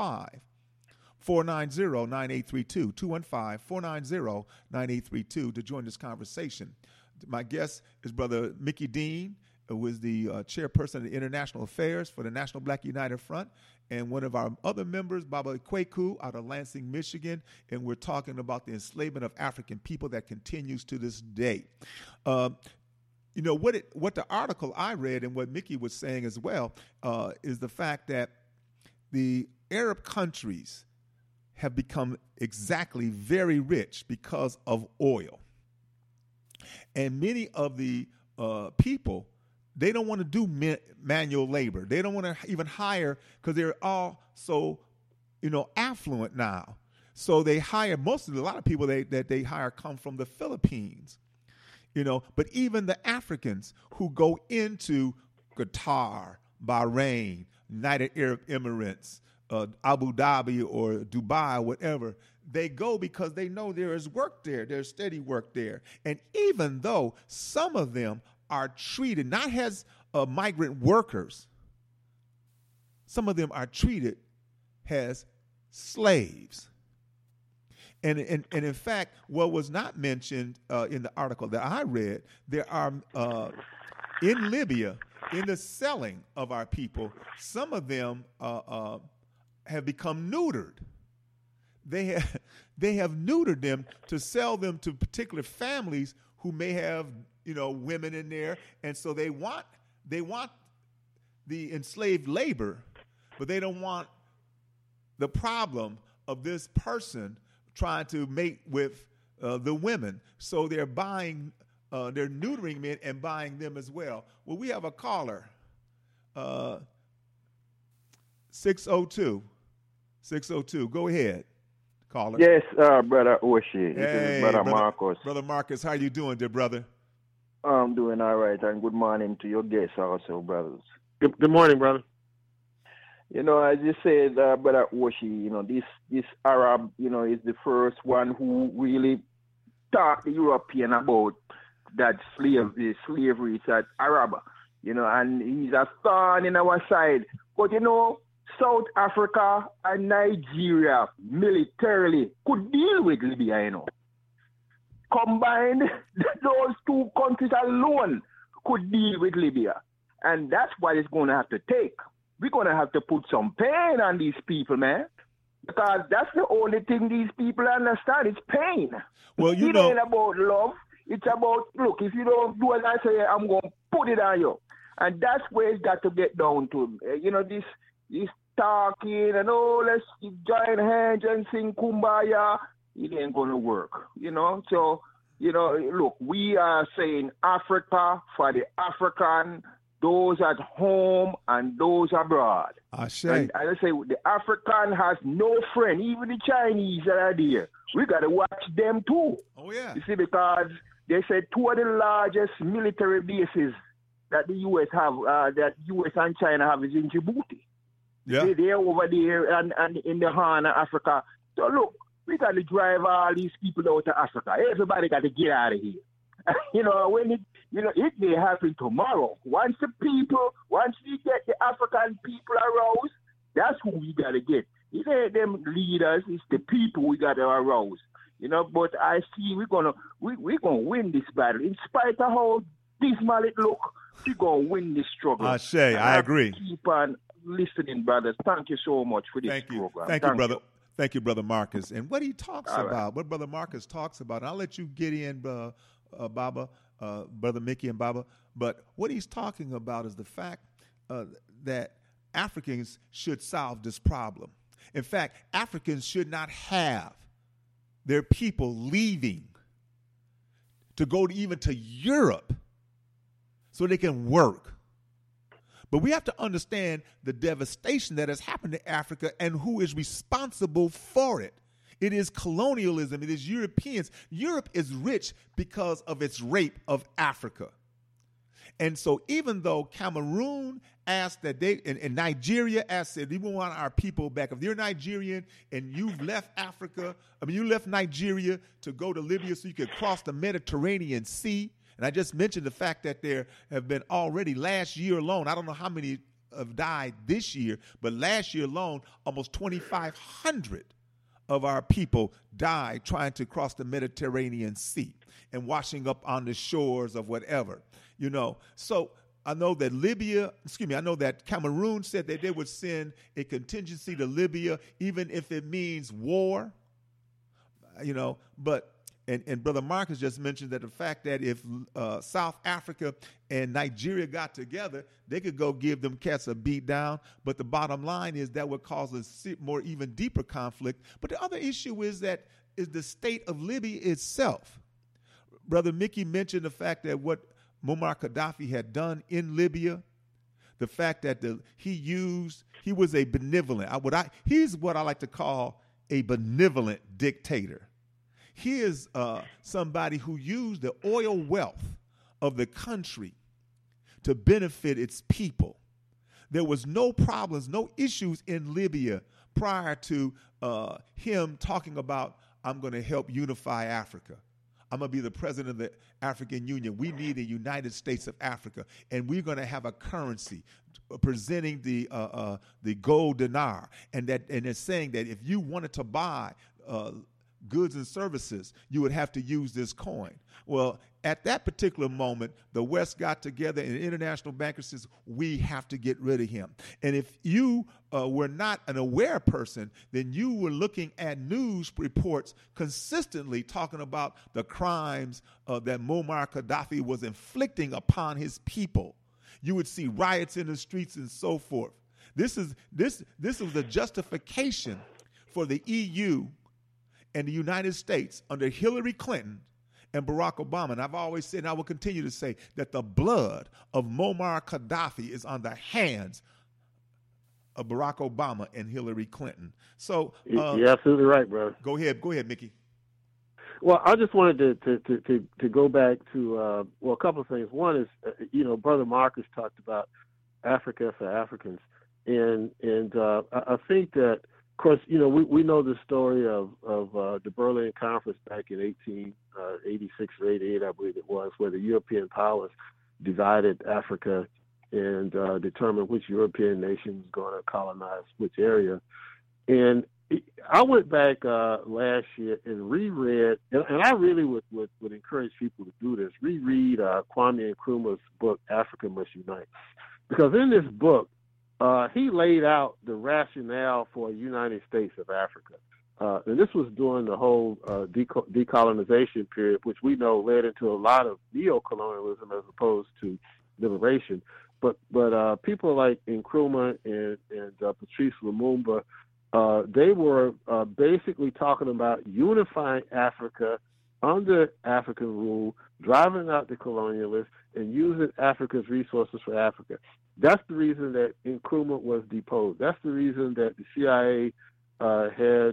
215-490-9832, 215-490-9832 to join this conversation. My guest is Brother Mickey Dean, who is the chairperson of the International Affairs for the National Black United Front, and one of our other members, Baba Kwaku, out of Lansing, Michigan, and we're talking about the enslavement of African people that continues to this day. What the article I read and what Mickey was saying as well is the fact that the Arab countries have become exactly very rich because of oil. And many of the people, they don't want to do manual labor. They don't want to even hire because they're all so, affluent now. So they hire a lot of people that they hire come from the Philippines, But even the Africans who go into Qatar, Bahrain, United Arab Emirates, Abu Dhabi or Dubai, whatever, they go because they know there is work there. There's steady work there. And even though some of them are treated not as migrant workers, some of them are treated as slaves. And in fact, what was not mentioned in the article that I read, there are in Libya, in the selling of our people, some of them have become neutered. They have neutered them to sell them to particular families who may have, women in there, and so they want the enslaved labor, but they don't want the problem of this person trying to mate with the women. So they're neutering men and buying them as well. Well, we have a caller, 602. Go ahead, caller. Yes, Brother Oshi. Hey, this is Brother Marcus. Brother Marcus, how you doing, dear brother? I'm doing all right, and good morning to your guests also, brothers. Good morning, brother. As you said, Brother Oshi, this Arab, is the first one who really taught the European about that slavery, it's that Arab, and he's a thorn in our side. But, South Africa and Nigeria militarily could deal with Libya, Combined, those two countries alone could deal with Libya. And that's what it's going to have to take. We're going to have to put some pain on these people, man. Because that's the only thing these people understand. It's pain. Well, it ain't about love. It's about, look, if you don't do as I say, I'm going to put it on you. And that's where it's got to get down to. This talking and, let's join hands and sing Kumbaya. It ain't going to work, So, look, we are saying Africa for the African, those at home and those abroad. I say. And as I say, the African has no friend, even the Chinese that are there. We got to watch them too. Oh, yeah. You see, because they said two of the largest military bases that the U.S. have, that U.S. and China have is in Djibouti. Yeah. They're over there and in the Horn of Africa. So, look, we got to drive all these people out of Africa. Everybody got to get out of here. It may happen tomorrow. Once we get the African people aroused, that's who we got to get. It ain't them leaders, it's the people we got to arouse. But I see we're gonna win this battle. In spite of how dismal it look, we're gonna win this struggle. I agree. Keep on listening, brothers. Thank you so much for this program. Thank you, brother. Thank you, Brother Marcus. And what he talks about, what Brother Marcus talks about, and I'll let you get in, Baba, Brother Mickey and Baba, but what he's talking about is the fact that Africans should solve this problem. In fact, Africans should not have their people leaving to go even to Europe so they can work. But we have to understand the devastation that has happened to Africa and who is responsible for it. It is colonialism. It is Europeans. Europe is rich because of its rape of Africa. And so even though Cameroon asked that and Nigeria asked that we want our people back. If you're Nigerian and you've left you left Nigeria to go to Libya so you could cross the Mediterranean Sea. And I just mentioned the fact that there have been already last year alone, I don't know how many have died this year, but last year alone, almost 2,500 of our people died trying to cross the Mediterranean Sea and washing up on the shores of whatever, So I know that Cameroon said that they would send a contingency to Libya, even if it means war, but And Brother Marcus just mentioned that the fact that if South Africa and Nigeria got together, they could go give them cats a beat down. But the bottom line is that would cause a more even deeper conflict. But the other issue is the state of Libya itself. Brother Mickey mentioned the fact that what Muammar Gaddafi had done in Libya, the fact that he was a benevolent, he's what I like to call a benevolent dictator. He is somebody who used the oil wealth of the country to benefit its people. There was no problems, no issues in Libya prior to him talking about, I'm going to help unify Africa. I'm going to be the president of the African Union. We need a United States of Africa, and we're going to have a currency presenting the gold dinar, and it's saying that if you wanted to buy goods and services, you would have to use this coin. Well, at that particular moment, the West got together and international bankers says, we have to get rid of him. And if you were not an aware person, then you were looking at news reports consistently talking about the crimes that Muammar Gaddafi was inflicting upon his people. You would see riots in the streets and so forth. This was the justification for the EU and the United States under Hillary Clinton and Barack Obama. And I've always said, and I will continue to say, that the blood of Muammar Gaddafi is on the hands of Barack Obama and Hillary Clinton. So you're absolutely right, brother. Go ahead, Mickey. Well, I just wanted to go back to a couple of things. One is, Brother Marcus talked about Africa for Africans, and I think that, of course, we know the story of the Berlin Conference back in 1886 or 88, I believe it was, where the European powers divided Africa and determined which European nation was going to colonize which area. And I went back last year and reread, and I really would encourage people to do this, reread Kwame Nkrumah's book, Africa Must Unite. Because in this book, he laid out the rationale for a United States of Africa. And this was during the whole decolonization period, which we know led into a lot of neo-colonialism as opposed to liberation. But people like Nkrumah and Patrice Lumumba, they were basically talking about unifying Africa under African rule, driving out the colonialists, and using Africa's resources for Africa. That's the reason that Nkrumah was deposed. That's the reason that the CIA had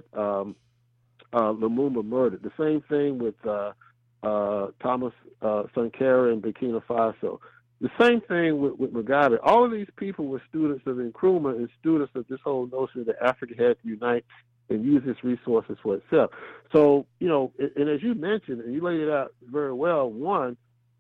Lumumba murdered. The same thing with Thomas Sankara in Burkina Faso. The same thing with Mugabe. All of these people were students of Nkrumah and students of this whole notion that Africa had to unite and use its resources for itself. So, and as you mentioned, and you laid it out very well, one,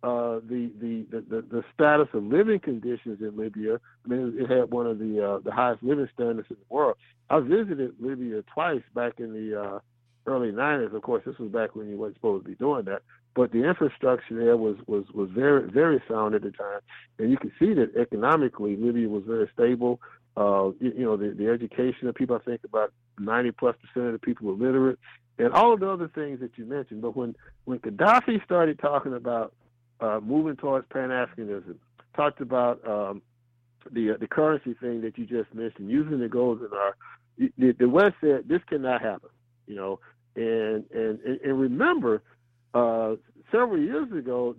the status of living conditions in Libya. I mean, it had one of the highest living standards in the world. I visited Libya twice back in the early 90s. Of course, this was back when you weren't supposed to be doing that. But the infrastructure there was very, very sound at the time. And you can see that economically, Libya was very stable. The education of people, I think about 90+% of the people were literate, and all of the other things that you mentioned. But when Gaddafi started talking about moving towards Pan-Africanism, talked about the currency thing that you just mentioned, using the gold dinar, the West said this cannot happen. And remember, several years ago,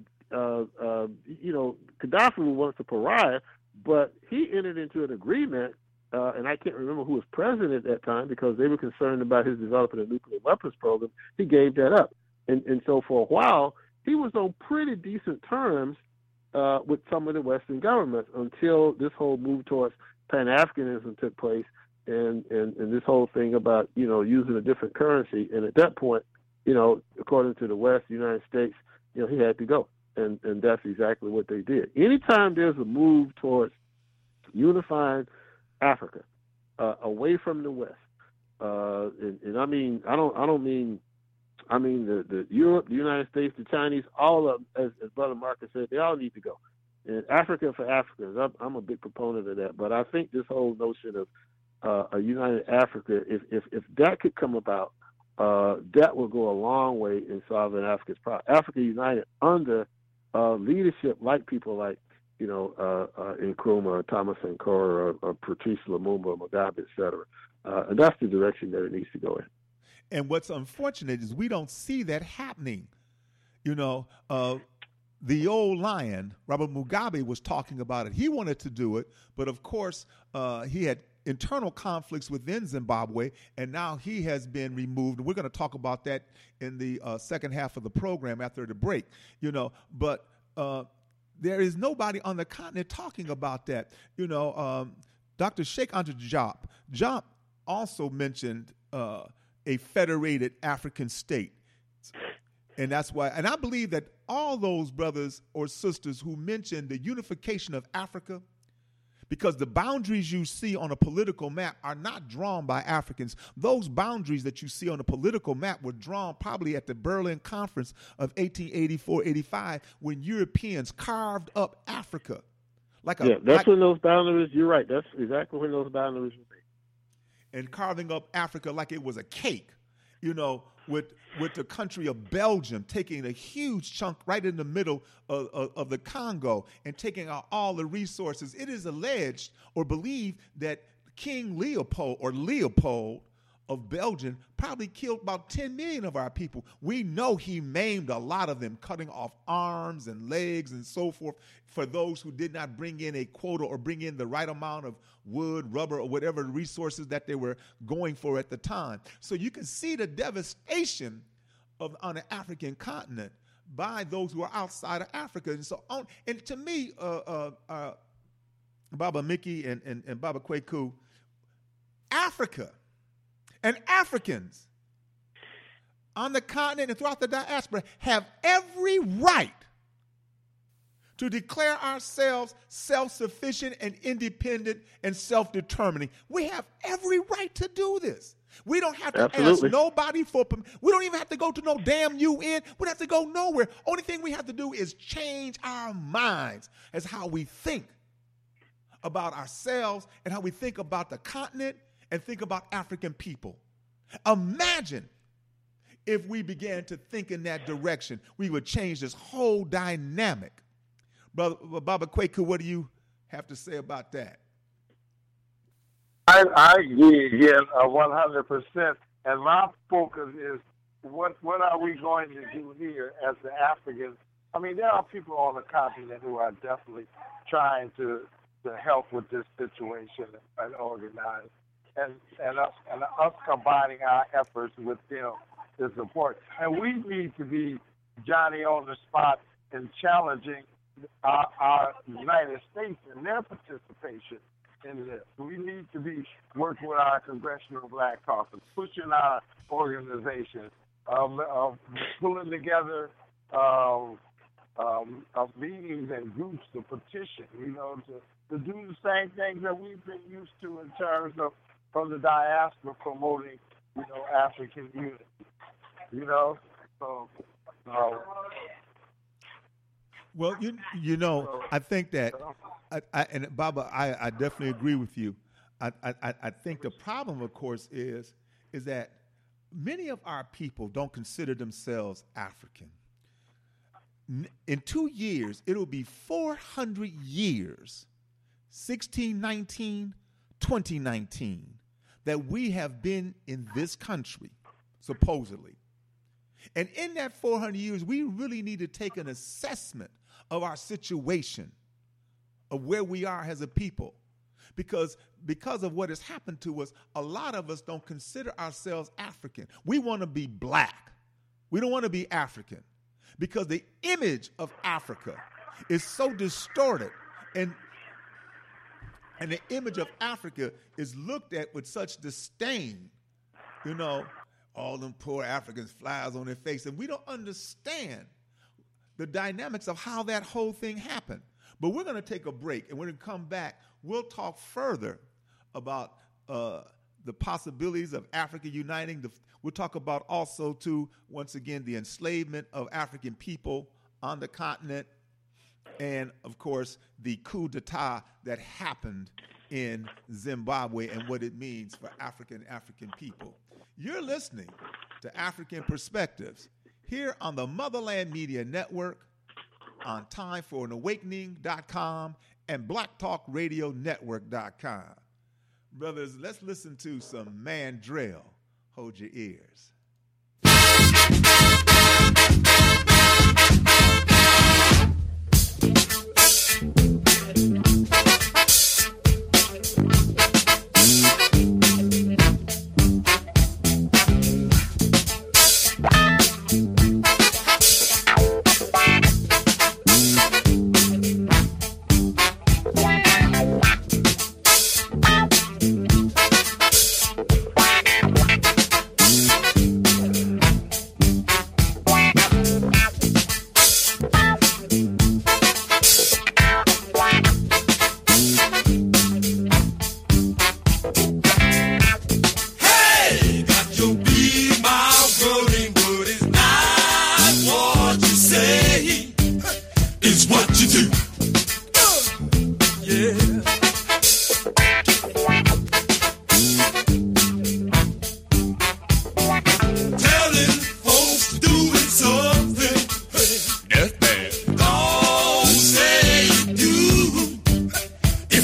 Gaddafi was once a pariah, but he entered into an agreement, and I can't remember who was president at that time because they were concerned about his developing a nuclear weapons program. He gave that up. And so for a while, he was on pretty decent terms with some of the Western governments until this whole move towards Pan-Africanism took place and this whole thing about, using a different currency. And at that point, according to the West, the United States, he had to go. And that's exactly what they did. Anytime there's a move towards unifying Africa away from the West, and I mean, I mean the Europe, the United States, the Chinese, all of them, as Brother Marcus said, they all need to go. And Africa for Africans, I'm a big proponent of that. But I think this whole notion of a united Africa, if that could come about, that will go a long way in solving Africa's problem. Africa united under leadership like people like, Nkrumah, Thomas Sankara, or Patrice Lumumba, Mugabe, et cetera. And that's the direction that it needs to go in. And what's unfortunate is we don't see that happening. The old lion, Robert Mugabe, was talking about it. He wanted to do it, but of course, he had internal conflicts within Zimbabwe, and now he has been removed. And we're going to talk about that in the second half of the program after the break. But there is nobody on the continent talking about that. Dr. Sheikh Anta Diop also mentioned a federated African state. And that's why, and I believe that all those brothers or sisters who mentioned the unification of Africa, Because the boundaries you see on a political map are not drawn by Africans. Those boundaries that you see on a political map were drawn probably at the Berlin Conference of 1884-85 when Europeans carved up Africa. When those boundaries, you're right, that's exactly when those boundaries were made. And carving up Africa like it was a cake, with the country of Belgium taking a huge chunk right in the middle of the Congo and taking out all the resources. It is alleged or believed that King Leopold of Belgium probably killed about 10 million of our people. We know he maimed a lot of them, cutting off arms and legs and so forth for those who did not bring in a quota or bring in the right amount of wood, rubber, or whatever resources that they were going for at the time. So you can see the devastation on the African continent by those who are outside of Africa. And so on. And to me, Baba Mickey and Baba Kweku, Africa and Africans on the continent and throughout the diaspora have every right to declare ourselves self-sufficient and independent and self-determining. We have every right to do this. We don't have to ask nobody for permission. We don't even have to go to no damn UN. We don't have to go nowhere. Only thing we have to do is change our minds as how we think about ourselves and how we think about the continent and think about African people. Imagine if we began to think in that direction. We would change this whole dynamic. Brother Baba Kweku, what do you have to say about that? I agree again 100%. And my focus is what are we going to do here as the Africans? I mean, there are people on the continent who are definitely trying to help with this situation and organize. And us combining our efforts with them is important. And we need to be Johnny on the spot in challenging our United States and their participation in this. We need to be working with our Congressional Black Caucus, pushing our organizations, pulling together meetings and groups to petition, to do the same things that we've been used to in terms of from the diaspora promoting, African unity, So, well, I think that, and Baba, I definitely agree with you. I think the problem, of course, is that many of our people don't consider themselves African. In 2 years, it'll be 400 years, 1619, 2019, that we have been in this country, supposedly. And in that 400 years, we really need to take an assessment of our situation, of where we are as a people. Because of what has happened to us, a lot of us don't consider ourselves African. We want to be black. We don't want to be African. Because the image of Africa is so distorted, and the image of Africa is looked at with such disdain. All them poor Africans, flies on their face, and we don't understand the dynamics of how that whole thing happened. But we're going to take a break, and when we come back, we'll talk further about the possibilities of Africa uniting. We'll talk about also, too, once again, the enslavement of African people on the continent, and, of course, the coup d'etat that happened in Zimbabwe and what it means for African people. You're listening to African Perspectives here on the Motherland Media Network, on TimeForAnAwakening.com and BlackTalkRadioNetwork.com. Brothers, let's listen to some Mandrill. Hold your ears.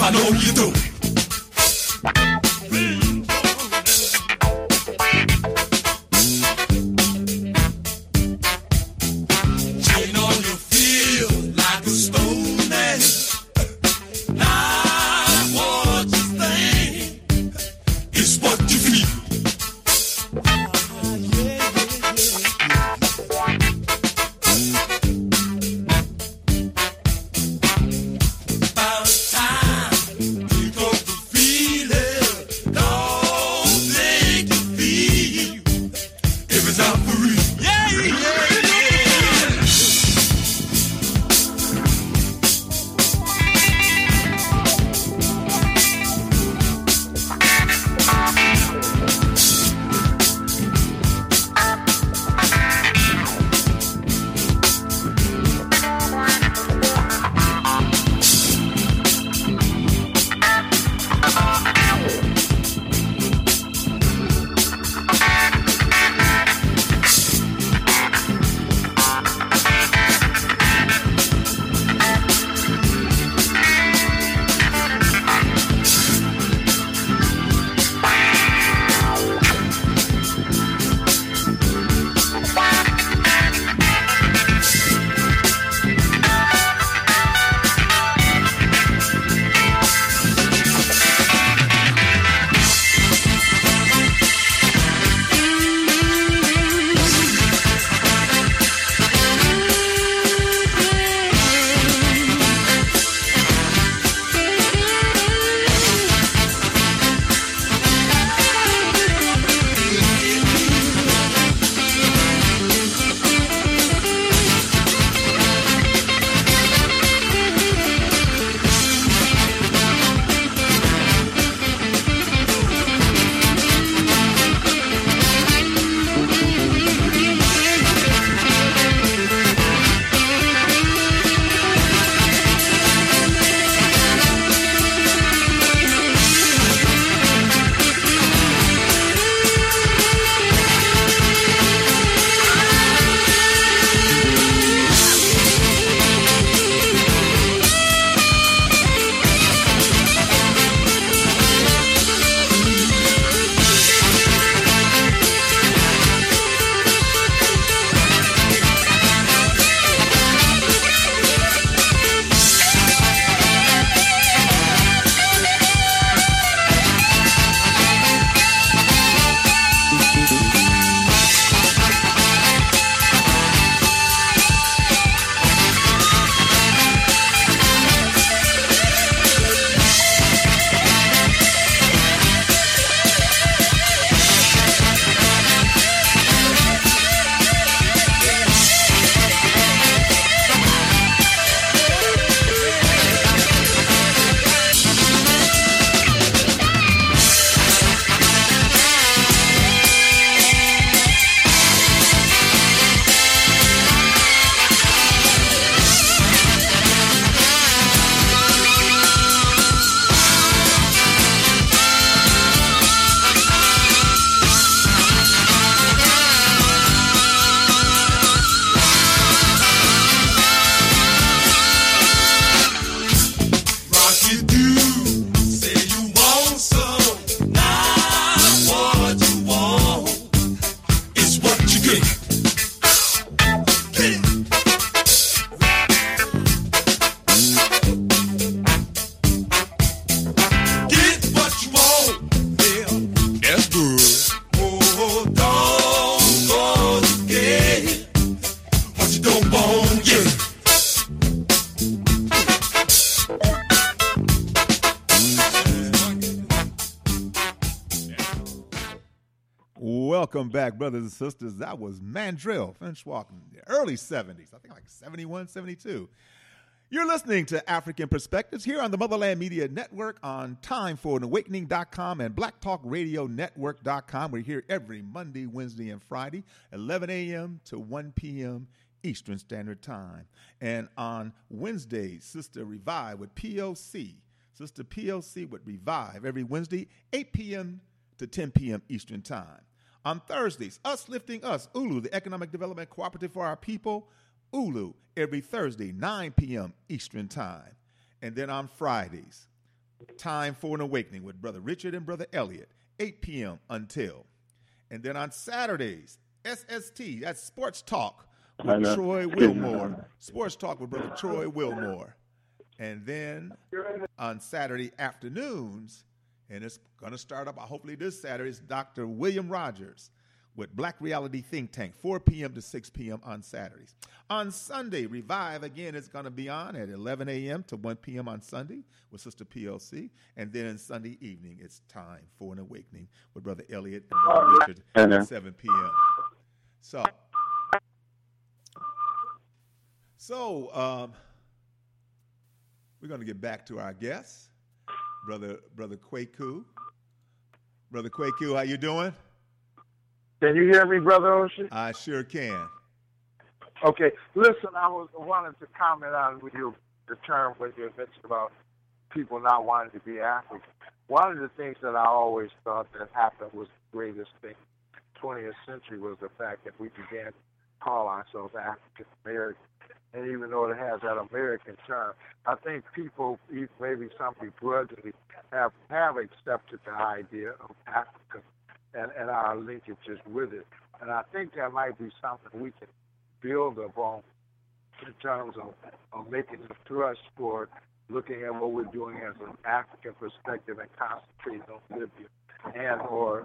I know you do. Chain on your feel like a stone man. Not what you think, it's what you feel. Welcome back, brothers and sisters. That was Mandrill, Finch Walker, in the early 70s, I think like 71, 72. You're listening to African Perspectives here on the Motherland Media Network on TimeForAnAwakening.com and BlackTalkRadioNetwork.com. We're here every Monday, Wednesday, and Friday, 11 a.m. to 1 p.m. Eastern Standard Time. And on Wednesdays, Sister Revive with POC. Sister POC with Revive every Wednesday, 8 p.m. to 10 p.m. Eastern Time. On Thursdays, Us Lifting Us, ULU, the Economic Development Cooperative for Our People, ULU, every Thursday, 9 p.m. Eastern Time. And then on Fridays, Time for an Awakening with Brother Richard and Brother Elliot, 8 p.m. until. And then on Saturdays, SST, that's Sports Talk with Troy Wilmore. Sports Talk with Brother Troy Wilmore. And then on Saturday afternoons, and it's going to start up hopefully this Saturday, is Dr. William Rogers with Black Reality Think Tank, 4 p.m. to 6 p.m. on Saturdays. On Sunday, Revive, again, is going to be on at 11 a.m. to 1 p.m. on Sunday with Sister PLC. And then Sunday evening, it's Time for an Awakening with Brother Elliot and Brother Richard at 7 p.m. So we're going to get back to our guests, Brother Kwaku. Brother Kwaku, how you doing? Can you hear me, Brother Ocean? I sure can. Okay. Listen, I wanted to comment on the term when you mentioned about people not wanting to be African. One of the things that I always thought that happened was the greatest thing in the 20th century was the fact that we began to call ourselves African American. And even though it has that American term, I think people, maybe some begrudgingly, have accepted the idea of Africa and our linkages with it. And I think that might be something we can build upon in terms of making a thrust for looking at what we're doing as an African perspective and concentrating on Libya and or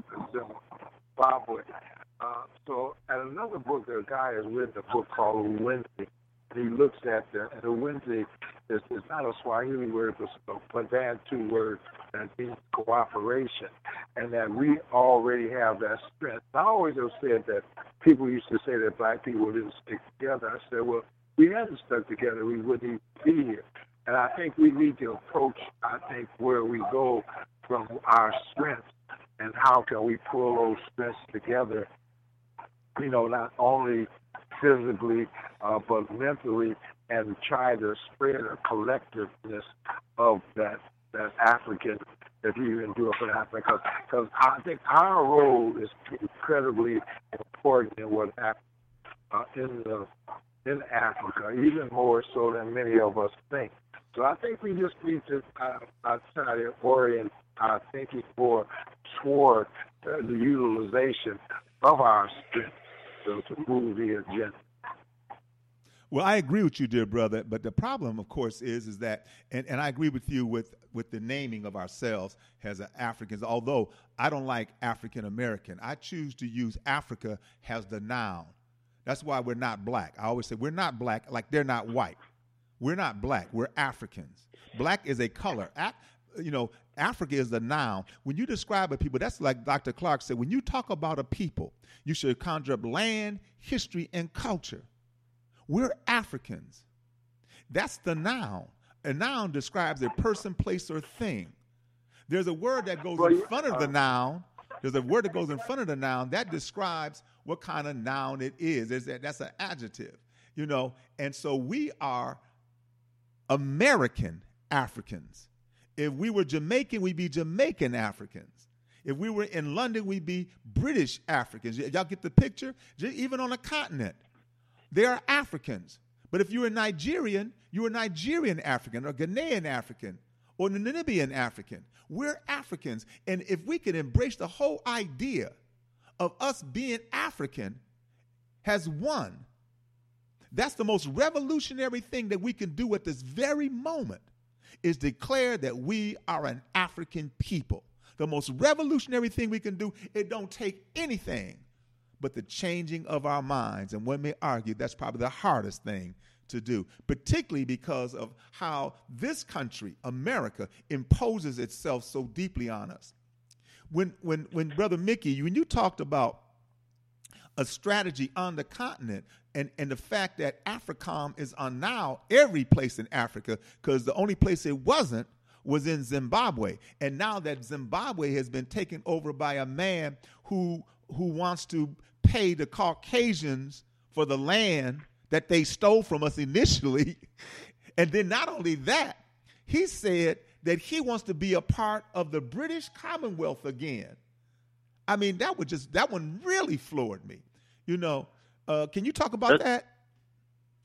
Zimbabwe. So at another book, the guy has written a book called Wednesday. He looks at the Wednesday is not a Swahili word, but a Bantu word that means cooperation, and that we already have that strength. I always have said that people used to say that black people didn't stick together. I said, well, we hadn't stuck together, we wouldn't even be here. And I think we need to approach, where we go from our strengths and how can we pull those strengths together, not only physically, but mentally, and try to spread a collectiveness of that African, if you even do it for Africa. Because I think our role is incredibly important in what happens in Africa, even more so than many of us think. So I think we just need to try to orient our thinking toward the utilization of our strength to move the agenda. Well, I agree with you, dear brother, but the problem, of course, is that, and I agree with you with the naming of ourselves as Africans, although I don't like African American. I choose to use Africa as the noun. That's why we're not black. I always say we're not black like they're not white. We're not black. We're Africans. Black is a color. Africa is the noun. When you describe a people, that's like Dr. Clark said, when you talk about a people, you should conjure up land, history, and culture. We're Africans. That's the noun. A noun describes a person, place, or thing. There's a word that goes in front of the noun. There's a word that goes in front of the noun that describes what kind of noun it is. That's an adjective, And so we are American Africans. If we were Jamaican, we'd be Jamaican Africans. If we were in London, we'd be British Africans. Y'all get the picture? Even on a continent, they are Africans. But if you're a Nigerian, you're a Nigerian African or Ghanaian African or Namibian African. We're Africans. And if we can embrace the whole idea of us being African as one, that's the most revolutionary thing that we can do at this very moment, is declare that we are an African people. The most revolutionary thing we can do, it don't take anything but the changing of our minds. And one may argue that's probably the hardest thing to do, particularly because of how this country, America, imposes itself so deeply on us. When Brother Mickey, when you talked about a strategy on the continent and the fact that AFRICOM is on now every place in Africa, because the only place it wasn't was in Zimbabwe. And now that Zimbabwe has been taken over by a man who wants to pay the Caucasians for the land that they stole from us initially. And then not only that, he said that he wants to be a part of the British Commonwealth again. I mean, that one really floored me. Can you talk about that?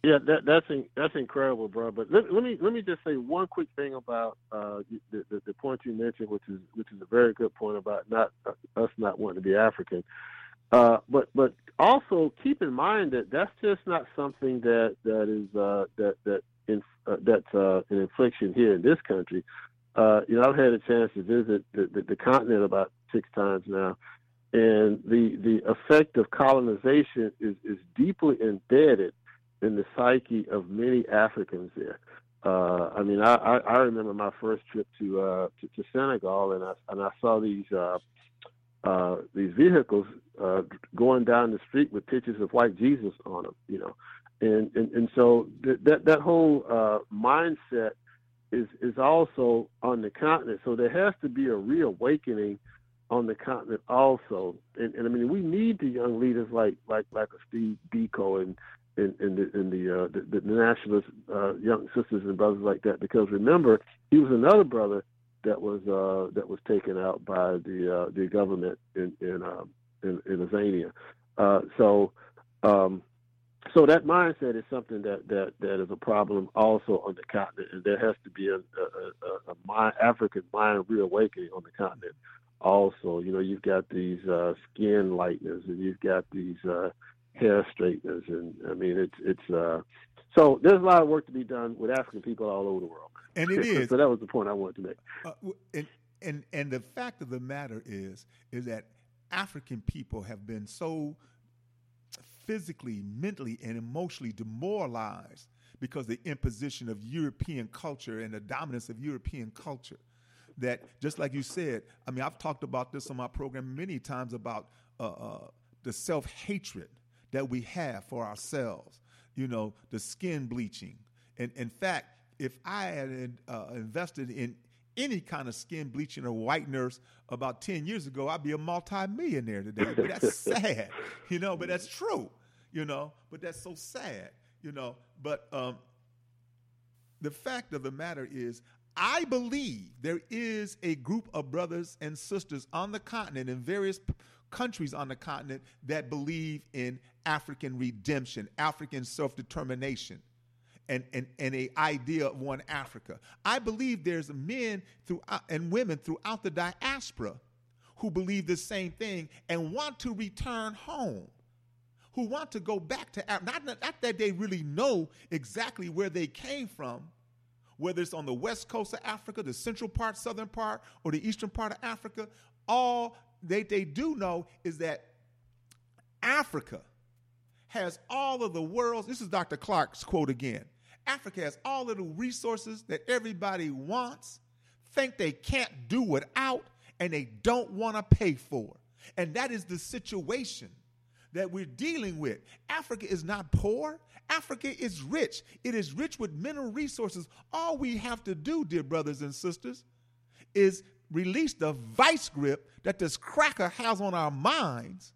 Yeah, that's incredible, bro. But let me just say one quick thing about the point you mentioned, which is a very good point about not us not wanting to be African. But also keep in mind that that's just not something that's an infliction here in this country. I've had a chance to visit the continent about 6 times now, and the effect of colonization is deeply embedded in the psyche of many Africans there. I remember my first trip to Senegal, and I saw these vehicles going down the street with pictures of white Jesus on them, and so that whole mindset is also on the continent. So there has to be a reawakening on the continent also, and I mean we need the young leaders like a Steve Biko and the nationalist young sisters and brothers like that, because remember he was another brother that was taken out by the government in Azania. So that mindset is something that is a problem also on the continent, and there has to be a African mind reawakening on the continent. Also, you've got these skin lighteners, and you've got these hair straighteners, and I mean it's so there's a lot of work to be done with African people all over the world. And it is. So that was the point I wanted to make. And the fact of the matter is that African people have been so physically, mentally, and emotionally demoralized because of the imposition of European culture and the dominance of European culture, that just like you said, I mean, I've talked about this on my program many times about the self-hatred that we have for ourselves, the skin bleaching. And in fact, if I had invested in any kind of skin bleaching or whiteners about 10 years ago, I'd be a multi-millionaire today. But that's sad, but that's true, but that's so sad, But the fact of the matter is, I believe there is a group of brothers and sisters on the continent, in various countries on the continent, that believe in African redemption, African self-determination, and a idea of one Africa. I believe there's men and women throughout the diaspora who believe the same thing and want to return home, who want to go back to Africa. Not that they really know exactly where they came from, whether it's on the west coast of Africa, the central part, southern part, or the eastern part of Africa. All they do know is that Africa has all of the world's, this is Dr. Clark's quote again, Africa has all of the resources that everybody wants, think they can't do without, and they don't want to pay for. And that is the situation that we're dealing with. Africa is not poor. Africa is rich. It is rich with mineral resources. All we have to do, dear brothers and sisters, is release the vice grip that this cracker has on our minds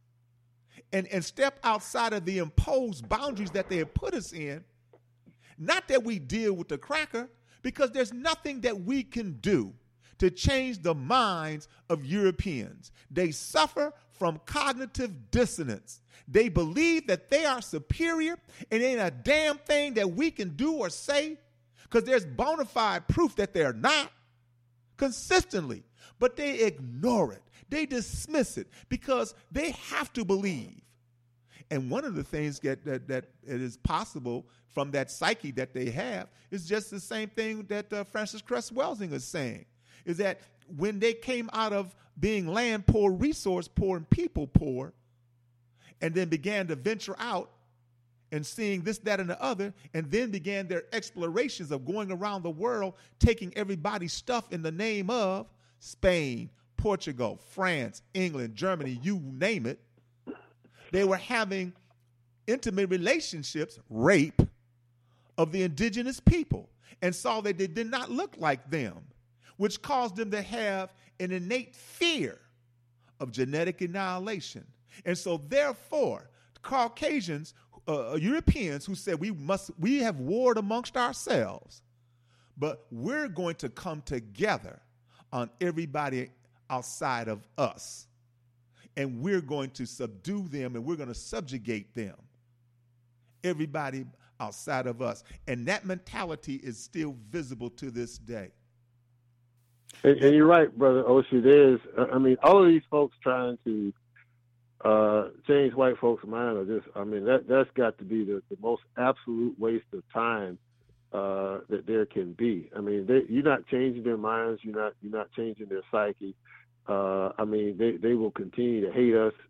and step outside of the imposed boundaries that they have put us in. Not that we deal with the cracker, because there's nothing that we can do to change the minds of Europeans. They suffer from cognitive dissonance. They believe that they are superior, and ain't a damn thing that we can do or say, because there's bona fide proof that they're not, consistently. But they ignore it. They dismiss it because they have to believe. And one of the things that it is possible from that psyche that they have is just the same thing that Francis Cress Welsing is saying, is that when they came out of being land poor, resource poor, and people poor, and then began to venture out and seeing this, that, and the other, and then began their explorations of going around the world, taking everybody's stuff in the name of Spain, Portugal, France, England, Germany, you name it. They were having intimate relationships, rape, of the indigenous people, and saw that they did not look like them, which caused them to have an innate fear of genetic annihilation. And so therefore, Caucasians, Europeans who said we have warred amongst ourselves, but we're going to come together on everybody outside of us. And we're going to subdue them, and we're going to subjugate them. Everybody outside of us. And that mentality is still visible to this day. And you're right, Brother Oshie. There's, all of these folks trying to change white folks' mind are just, that's got to be the most absolute waste of time that there can be. You're not changing their minds. You're not changing their psyche. They will continue to hate us.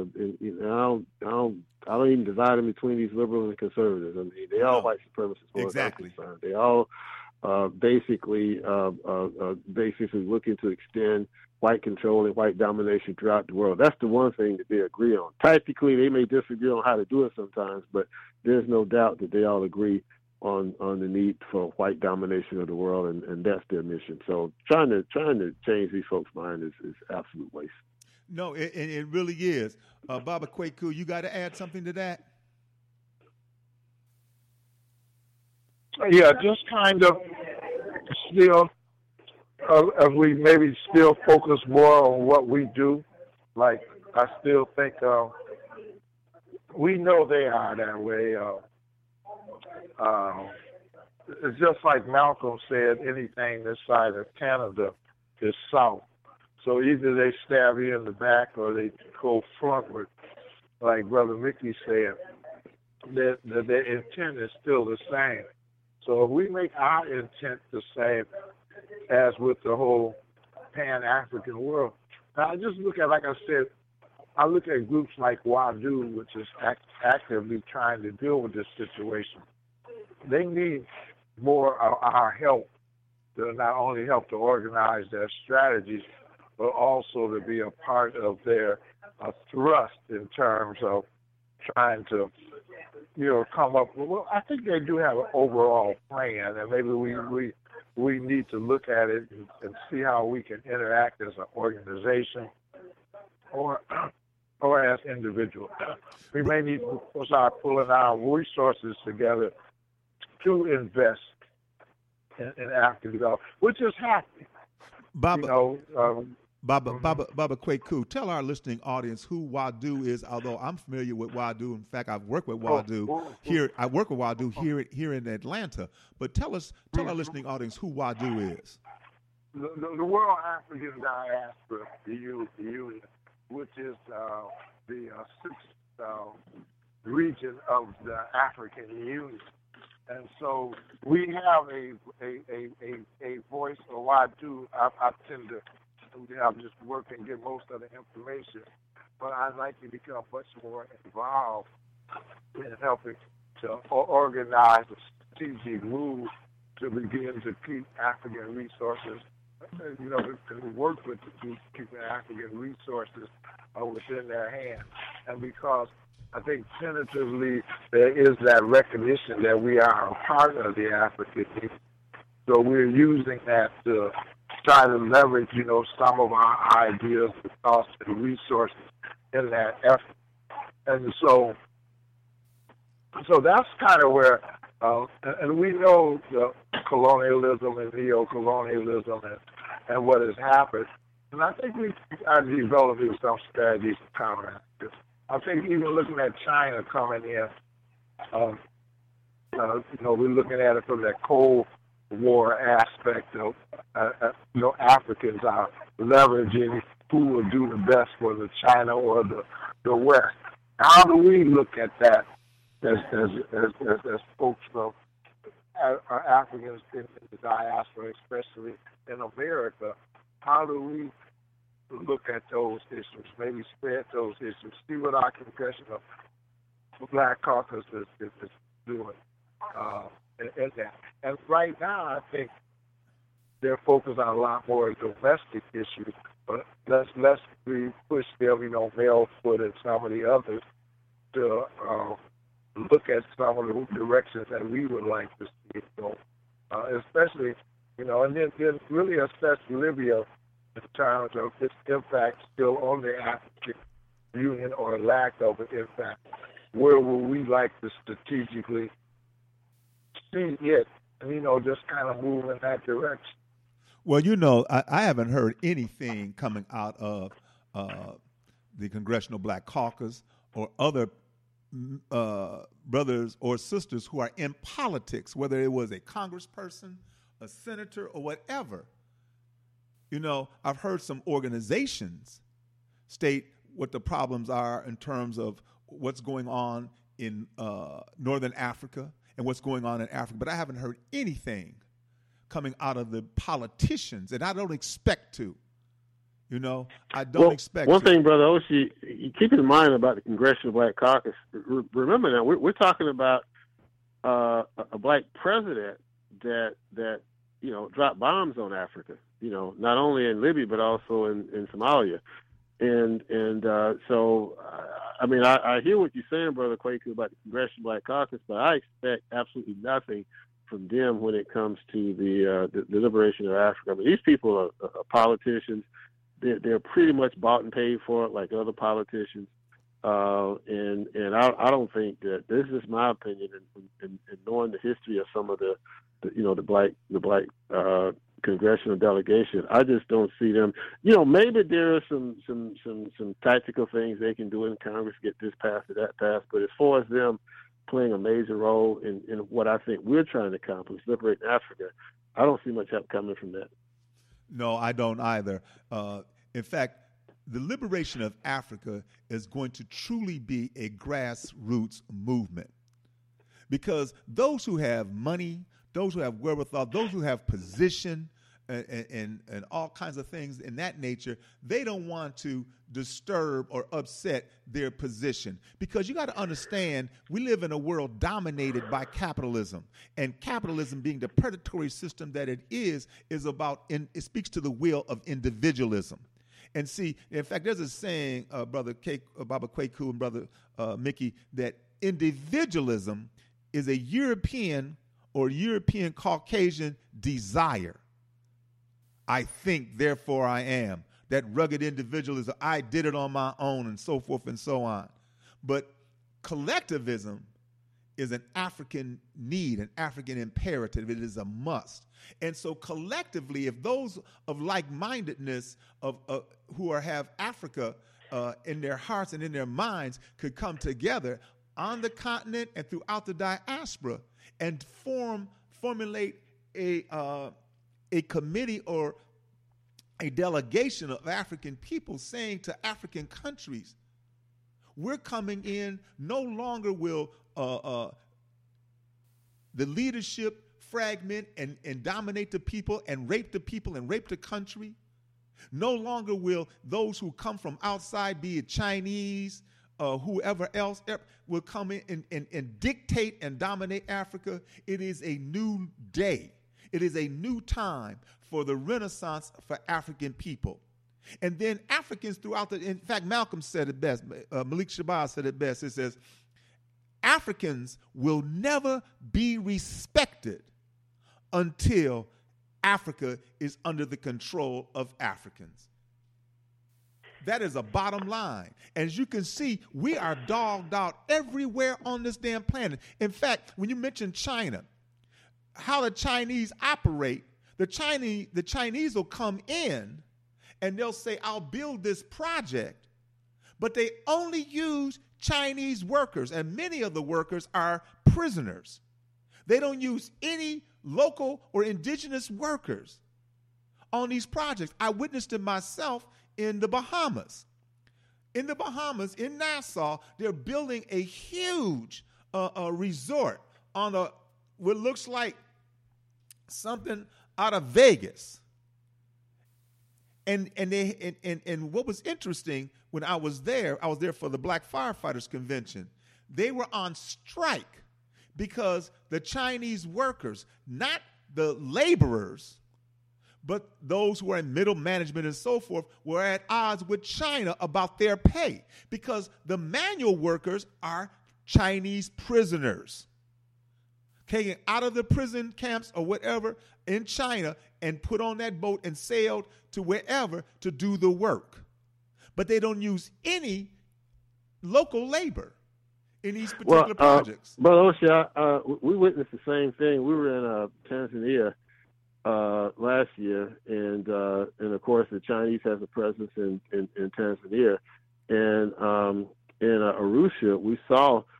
I don't even divide them between these liberals and conservatives. They all white supremacists. Exactly. They all basically looking to extend white control and white domination throughout the world. That's the one thing that they agree on. Tactically, they may disagree on how to do it sometimes, but there's no doubt that they all agree on the need for white domination of the world, and that's their mission. So trying to change these folks' mind is absolute waste. No, it really is. Baba Kwaku, you got to add something to that? Yeah, just kind of still, as we maybe still focus more on what we do. Like, I still think we know they are that way. It's just like Malcolm said, anything this side of Canada is south. So either they stab you in the back or they go frontward, like Brother Mickey said. Their intent is still the same. So if we make our intent the same as with the whole Pan-African world, now I just look at, like I said, I look at groups like WADU, which is actively trying to deal with this situation. They need more of our help to not only help to organize their strategies, but also to be a part of their thrust in terms of trying to, come up with. Well, I think they do have an overall plan, and maybe we need to look at it and see how we can interact as an organization or as individuals. We may need to start pulling our resources together to invest in African development, which is happening. Baba Kwaku, tell our listening audience who WADU is. Although I'm familiar with WADU, in fact, I've worked with WADU here. I work with WADU here in Atlanta. But tell our listening audience who WADU is. The World African Diaspora Union, which is the sixth region of the African Union. And so we have a voice for WADU. I tend to just work and get most of the information, but I'd like to become much more involved in helping to organize a strategic move to begin to keep African resources, to work with the keeping African resources within their hands. And because I think tentatively there is that recognition that we are a part of the African Union. So we're using that to try to leverage, some of our ideas, the thoughts, and resources in that effort. And so that's kind of where, and we know the colonialism and neo-colonialism and what has happened. And I think we are developing some strategies to counteract this. I think even looking at China coming in, we're looking at it from that Cold War aspect of, Africans are leveraging who will do the best for the China or the West. How do we look at that as folks from Africans in the diaspora, especially in America? How do we look at those issues, maybe spread those issues, see what our Congressional Black Caucus is doing in that. And right now, I think they're focused on a lot more domestic issues, but let's push them, Mel Foot and some of the others to look at some of the directions that we would like to see it go, especially, and then really assess Libya in terms of its impact still on the African Union or lack of an impact. Where would we like to strategically see it, and, just kind of move in that direction? Well, I haven't heard anything coming out of the Congressional Black Caucus or other brothers or sisters who are in politics, whether it was a congressperson, a senator, or whatever. You know, I've heard some organizations state what the problems are in terms of what's going on in Northern Africa and what's going on in Africa, but I haven't heard anything coming out of the politicians, and I don't expect to. You know, I don't expect one to. thing, Brother Oshie, you keep in mind about the Congressional Black Caucus. Remember now, we're talking about a black president that you know dropped bombs on Africa. You know, not only in Libya but also in Somalia, and so I mean I hear what you're saying, Brother Kwaku, about the Congressional Black Caucus, but I expect absolutely nothing from them when it comes to the liberation of Africa. I mean, these people are politicians. They're pretty much bought and paid for it, like other politicians, and I don't think that, this is my opinion, and knowing the history of some of the black congressional delegation, I just don't see them. You know, maybe there are some tactical things they can do in Congress, get this passed or that passed, but as far as them playing a major role in what I think we're trying to accomplish, liberating Africa, I don't see much help coming from that. No, I don't either. In fact, the liberation of Africa is going to truly be a grassroots movement, because those who have money, those who have wherewithal, those who have position and all kinds of things in that nature, they don't want to disturb or upset their position. Because you got to understand, we live in a world dominated by capitalism, and capitalism, being the predatory system that it is about, it speaks to the will of individualism. And see, in fact, there's a saying, Brother Baba Kwaku and Brother Mickey, that individualism is a European or European Caucasian desire. I think, therefore I am. That rugged individualism, I did it on my own, and so forth and so on. But collectivism is an African need, an African imperative. It is a must. And so collectively, if those of like-mindedness who have Africa in their hearts and in their minds could come together on the continent and throughout the diaspora and formulate a committee or a delegation of African people saying to African countries, we're coming in, no longer will the leadership fragment and dominate the people and rape the country. No longer will those who come from outside, be it Chinese, whoever else, will come in and dictate and dominate Africa. It is a new day. It is a new time for the Renaissance for African people. And then Africans throughout in fact, Malcolm said it best, Malik Shabazz said it best. It says, Africans will never be respected until Africa is under the control of Africans. That is a bottom line. As you can see, we are dogged out everywhere on this damn planet. In fact, when you mention China, how the Chinese operate, the Chinese will come in and they'll say, I'll build this project, but they only use Chinese workers, and many of the workers are prisoners. They don't use any local or indigenous workers on these projects. I witnessed it myself in the Bahamas. In the Bahamas, in Nassau, they're building a huge resort on what looks like something out of Vegas. And what was interesting, when I was there for the Black Firefighters Convention. They were on strike because the Chinese workers, not the laborers, but those who are in middle management and so forth, were at odds with China about their pay, because the manual workers are Chinese prisoners taken out of the prison camps or whatever in China and put on that boat and sailed to wherever to do the work. But they don't use any local labor in these particular projects. But Oshie, we witnessed the same thing. We were in Tanzania last year, and of course the Chinese has a presence in Tanzania, and in Arusha we saw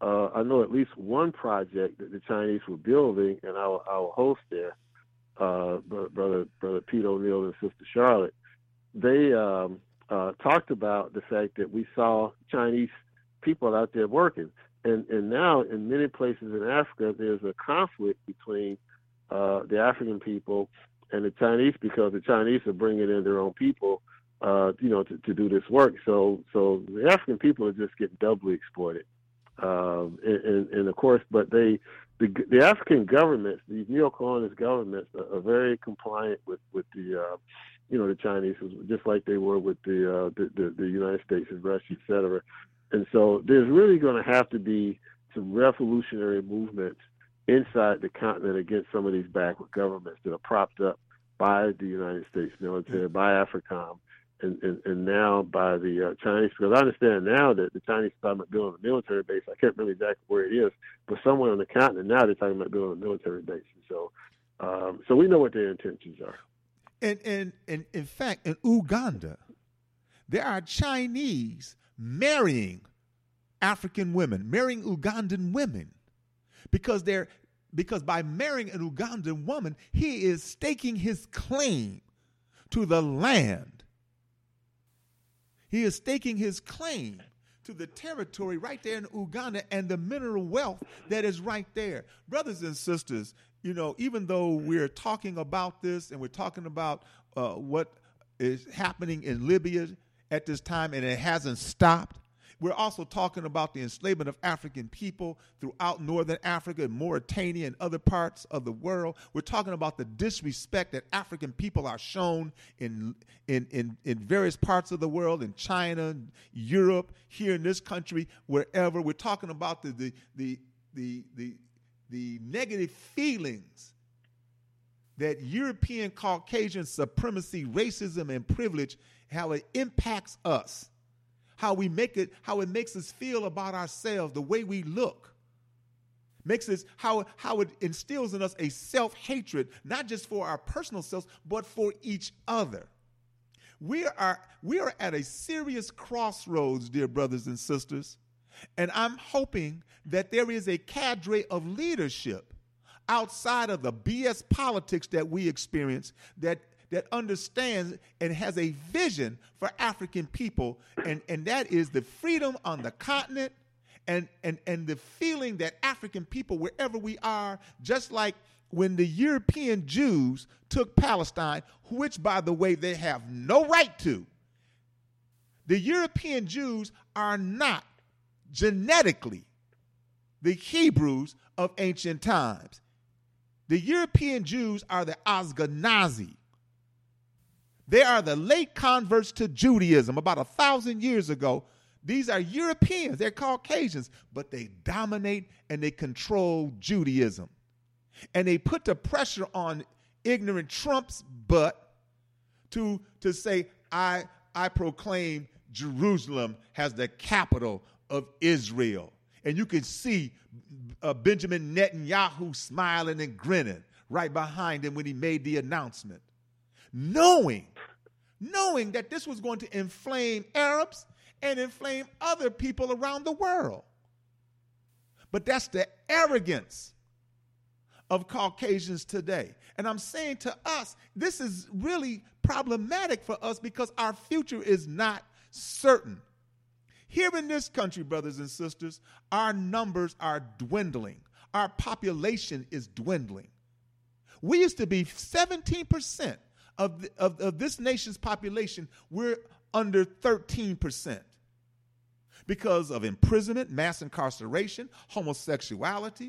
I know at least one project that the Chinese were building, and our host there, brother Pete O'Neill and Sister Charlotte, they talked about the fact that we saw Chinese people out there working, and now in many places in Africa there's a conflict between the African people and the Chinese, because the Chinese are bringing in their own people, to do this work. So the African people are just getting doubly exploited. And of course, but the African governments, these neo-colonialist governments, are very compliant with the the Chinese, just like they were with the United States and Russia, et cetera. And so there's really going to have to be some revolutionary movements inside the continent against some of these backward governments that are propped up by the United States military, by AFRICOM, and now by the Chinese. Because I understand now that the Chinese are talking about building a military base. I can't remember exactly where it is, but somewhere on the continent now they're talking about building a military base. So we know what their intentions are. And in fact, in Uganda, there are Chinese marrying African women, marrying Ugandan women, because by marrying an Ugandan woman, he is staking his claim to the land. He is staking his claim to the territory right there in Uganda and the mineral wealth that is right there. Brothers and sisters, even though we're talking about this and we're talking about what is happening in Libya at this time, and it hasn't stopped, we're also talking about the enslavement of African people throughout northern Africa and Mauritania and other parts of the world. We're talking about the disrespect that African people are shown in various parts of the world, in China, Europe, here in this country, wherever. We're talking about the negative feelings that European Caucasian supremacy, racism, and privilege, how it impacts us. How it makes us feel about ourselves, the way we look, how it instills in us a self-hatred, not just for our personal selves, but for each other. We are at a serious crossroads, dear brothers and sisters, and I'm hoping that there is a cadre of leadership outside of the BS politics that we experience that understands and has a vision for African people, and that is the freedom on the continent and the feeling that African people, wherever we are, just like when the European Jews took Palestine, which, by the way, they have no right to. The European Jews are not genetically the Hebrews of ancient times. The European Jews are the Ashkenazi. They are the late converts to Judaism about 1,000 years ago. These are Europeans. They're Caucasians, but they dominate and they control Judaism. And they put the pressure on ignorant Trump's butt to say, I proclaim Jerusalem as the capital of Israel. And you can see Benjamin Netanyahu smiling and grinning right behind him when he made the announcement. Knowing that this was going to inflame Arabs and inflame other people around the world. But that's the arrogance of Caucasians today. And I'm saying to us, this is really problematic for us because our future is not certain. Here in this country, brothers and sisters, our numbers are dwindling. Our population is dwindling. We used to be 17% of this nation's population. We're under 13% because of imprisonment, mass incarceration, homosexuality,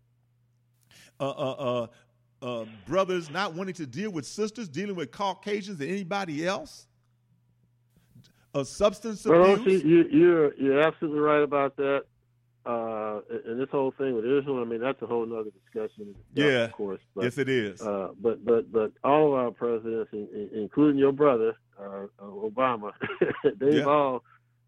brothers not wanting to deal with sisters, dealing with Caucasians and anybody else, substance abuse. You're absolutely right about that. And this whole thing with Israel, I mean, that's a whole other discussion. Yeah, of course. But, yes, it is. But all of our presidents, including your brother, Obama, they've all,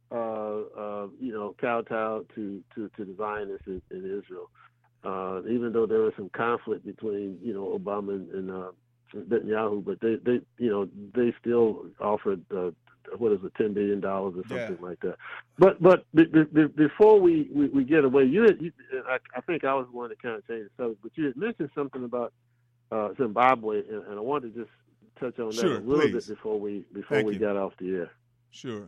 kowtowed to the Zionists in Israel. Even though there was some conflict between, Obama and Netanyahu, but they still offered $10 billion or something like that. But before we get away, I think I was the one that kind of changed the subject, but you had mentioned something about Zimbabwe, and I wanted to just touch on that a little bit before we got off the air. Sure.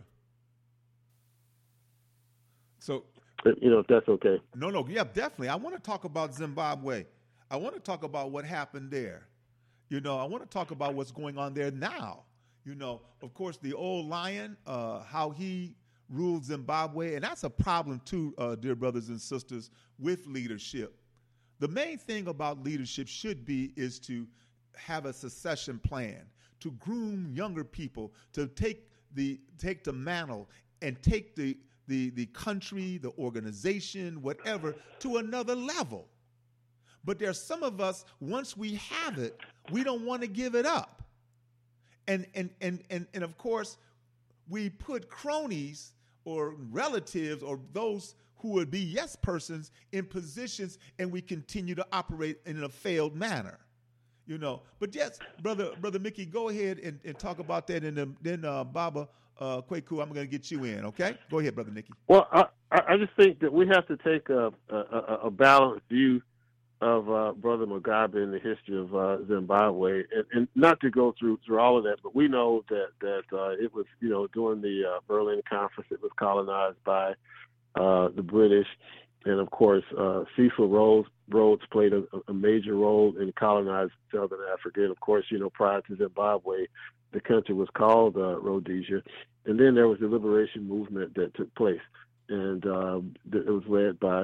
So, if that's okay. No, yeah, definitely. I want to talk about Zimbabwe. I want to talk about what happened there. I want to talk about what's going on there now. Of course, the old lion, how he ruled Zimbabwe, and that's a problem too, dear brothers and sisters, with leadership. The main thing about leadership is to have a succession plan, to groom younger people, to take the mantle and take the country, the organization, whatever, to another level. But there's some of us, once we have it, we don't want to give it up. And of course, we put cronies or relatives or those who would be yes persons in positions, and we continue to operate in a failed manner. But yes, brother Mickey, go ahead and talk about that, and then Baba Kwaku, I'm going to get you in, okay? Go ahead, brother Mickey. Well, I just think that we have to take a balanced view of Brother Mugabe in the history of Zimbabwe, and not to go through all of that, but we know that it was, during the Berlin Conference, it was colonized by the British, and of course Cecil Rhodes played a major role in colonizing Southern Africa, and of course, prior to Zimbabwe, the country was called Rhodesia, and then there was the liberation movement that took place, and it was led by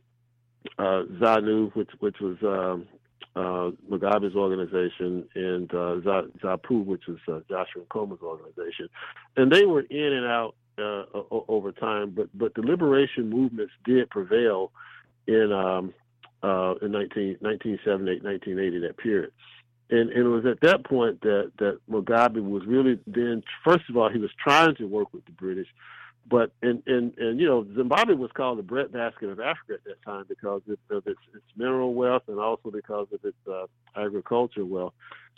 ZANU, which was Mugabe's organization, and ZAPU, which was Joshua Nkoma's organization, and they were in and out over time, but the liberation movements did prevail in 1978, 1980, that period. And it was at that point that Mugabe was really then, first of all, he was trying to work with the British, but Zimbabwe was called the breadbasket of Africa at that time because of its mineral wealth and also because of its agricultural wealth.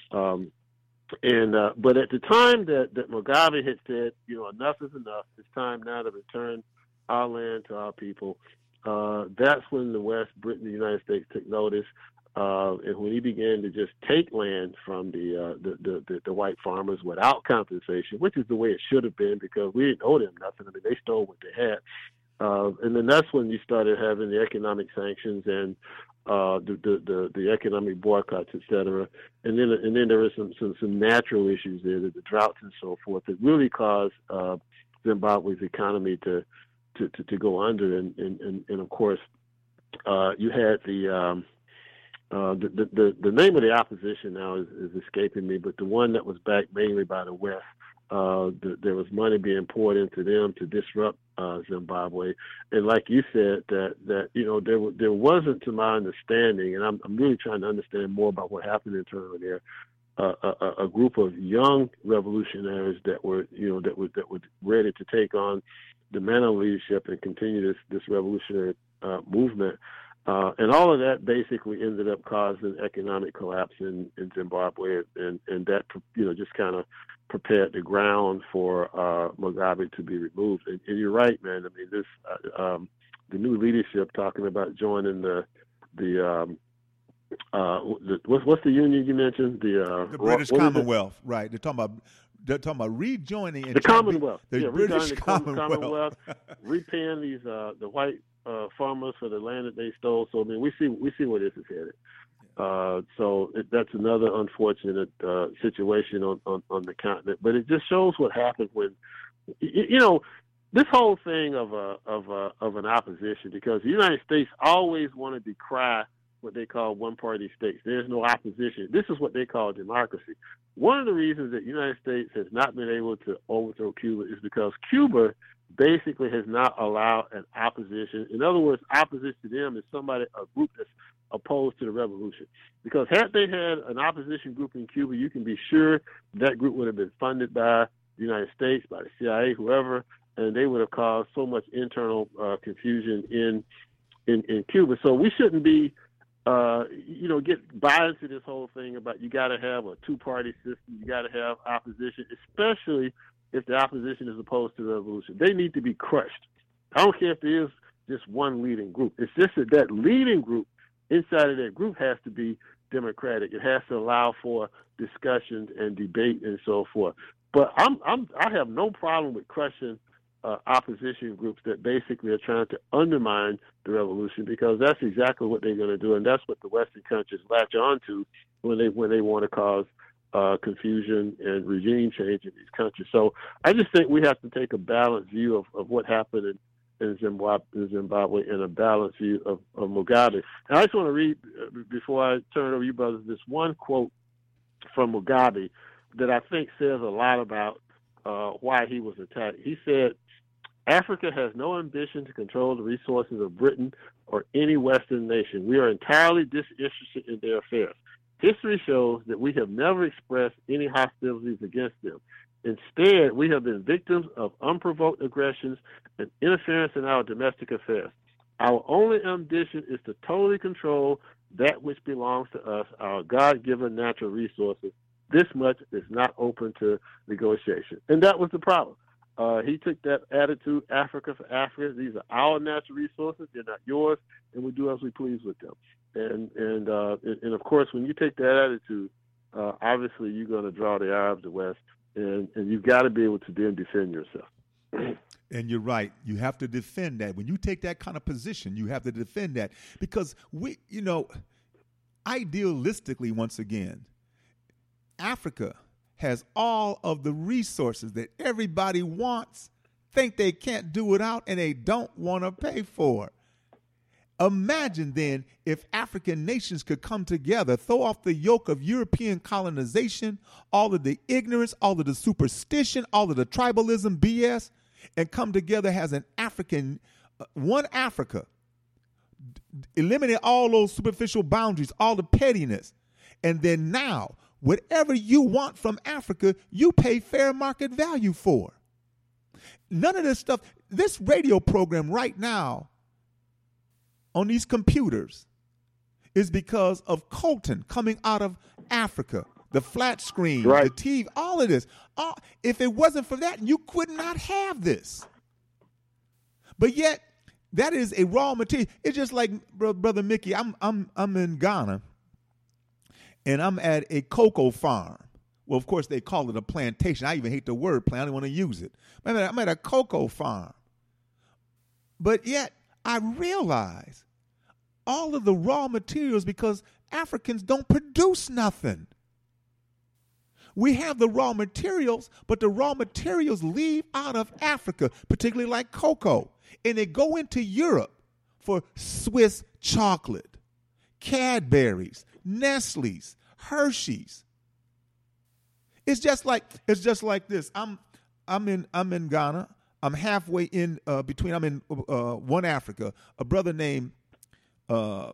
But at the time that Mugabe had said, enough is enough, it's time now to return our land to our people, that's when the West, Britain, the United States took notice. And when he began to just take land from the white farmers without compensation, which is the way it should have been, because we didn't owe them nothing. I mean, they stole what they had. And then that's when you started having the economic sanctions and the economic boycotts, et cetera. And then there was some natural issues there, the droughts and so forth, that really caused Zimbabwe's economy to go under. And of course, you had the name of the opposition now is escaping me, but the one that was backed mainly by the West, there was money being poured into them to disrupt Zimbabwe, and like you said, that there wasn't, to my understanding, and I'm really trying to understand more about what happened internally there, a group of young revolutionaries that were ready to take on the mantle leadership and continue this revolutionary movement. And all of that basically ended up causing economic collapse in Zimbabwe, and that just kind of prepared the ground for Mugabe to be removed. And you're right, man. I mean, this the new leadership talking about joining what's the union you mentioned? The British Commonwealth, right? They're talking about rejoining the Commonwealth. The British Commonwealth, repaying these the white farmers for the land that they stole. So I mean, we see where this is headed. So that's another unfortunate situation on the continent. But it just shows what happens when this whole thing of an opposition, because the United States always want to decry what they call one-party states. There's no opposition. This is what they call democracy. One of the reasons that the United States has not been able to overthrow Cuba is because Cuba basically has not allowed an opposition. In other words, opposition to them is a group that's opposed to the revolution. Because had they had an opposition group in Cuba, you can be sure that group would have been funded by the United States, by the CIA, whoever, and they would have caused so much internal confusion in Cuba. So we shouldn't be get buy into this whole thing about you got to have a two-party system, you got to have opposition, especially if the opposition is opposed to the revolution. They need to be crushed. I don't care if there is just one leading group. It's just that leading group, inside of that group, has to be democratic. It has to allow for discussions and debate and so forth. But I have no problem with crushing opposition groups that basically are trying to undermine the revolution, because that's exactly what they're going to do, and that's what the Western countries latch on to when they want to cause confusion and regime change in these countries. So I just think we have to take a balanced view of what happened in Zimbabwe and a balanced view of Mugabe. And I just want to read, before I turn it over to you brothers, this one quote from Mugabe that I think says a lot about why he was attacked. He said, "Africa has no ambition to control the resources of Britain or any Western nation. We are entirely disinterested in their affairs. History shows that we have never expressed any hostilities against them. Instead, we have been victims of unprovoked aggressions and interference in our domestic affairs. Our only ambition is to totally control that which belongs to us, our God-given natural resources. This much is not open to negotiation." And that was the problem. He took that attitude, Africa for Africa. These are our natural resources. They're not yours, and we do as we please with them. And of course, when you take that attitude, obviously you're going to draw the eye of the West, and you've got to be able to then defend yourself. And you're right. You have to defend that. When you take that kind of position, you have to defend that, because idealistically, once again, Africa has all of the resources that everybody wants, think they can't do without, and they don't want to pay for. Imagine then if African nations could come together, throw off the yoke of European colonization, all of the ignorance, all of the superstition, all of the tribalism BS, and come together as an African, one Africa, eliminate all those superficial boundaries, all the pettiness. And then now, whatever you want from Africa, you pay fair market value for. None of this stuff, this radio program right now on these computers is because of Colton coming out of Africa, the flat screen, right, the TV, all of this. If it wasn't for that, you could not have this. But yet, that is a raw material. It's just like, Brother Mickey, I'm in Ghana, and I'm at a cocoa farm. Well, of course, they call it a plantation. I even hate the word plant. I don't want to use it. I'm at a cocoa farm. But yet, I realize all of the raw materials, because Africans don't produce nothing. We have the raw materials, but the raw materials leave out of Africa, particularly like cocoa, and they go into Europe for Swiss chocolate, Cadbury's, Nestle's, Hershey's. It's just like this. I'm in Ghana. I'm halfway in between. I'm in one Africa. A brother named Brother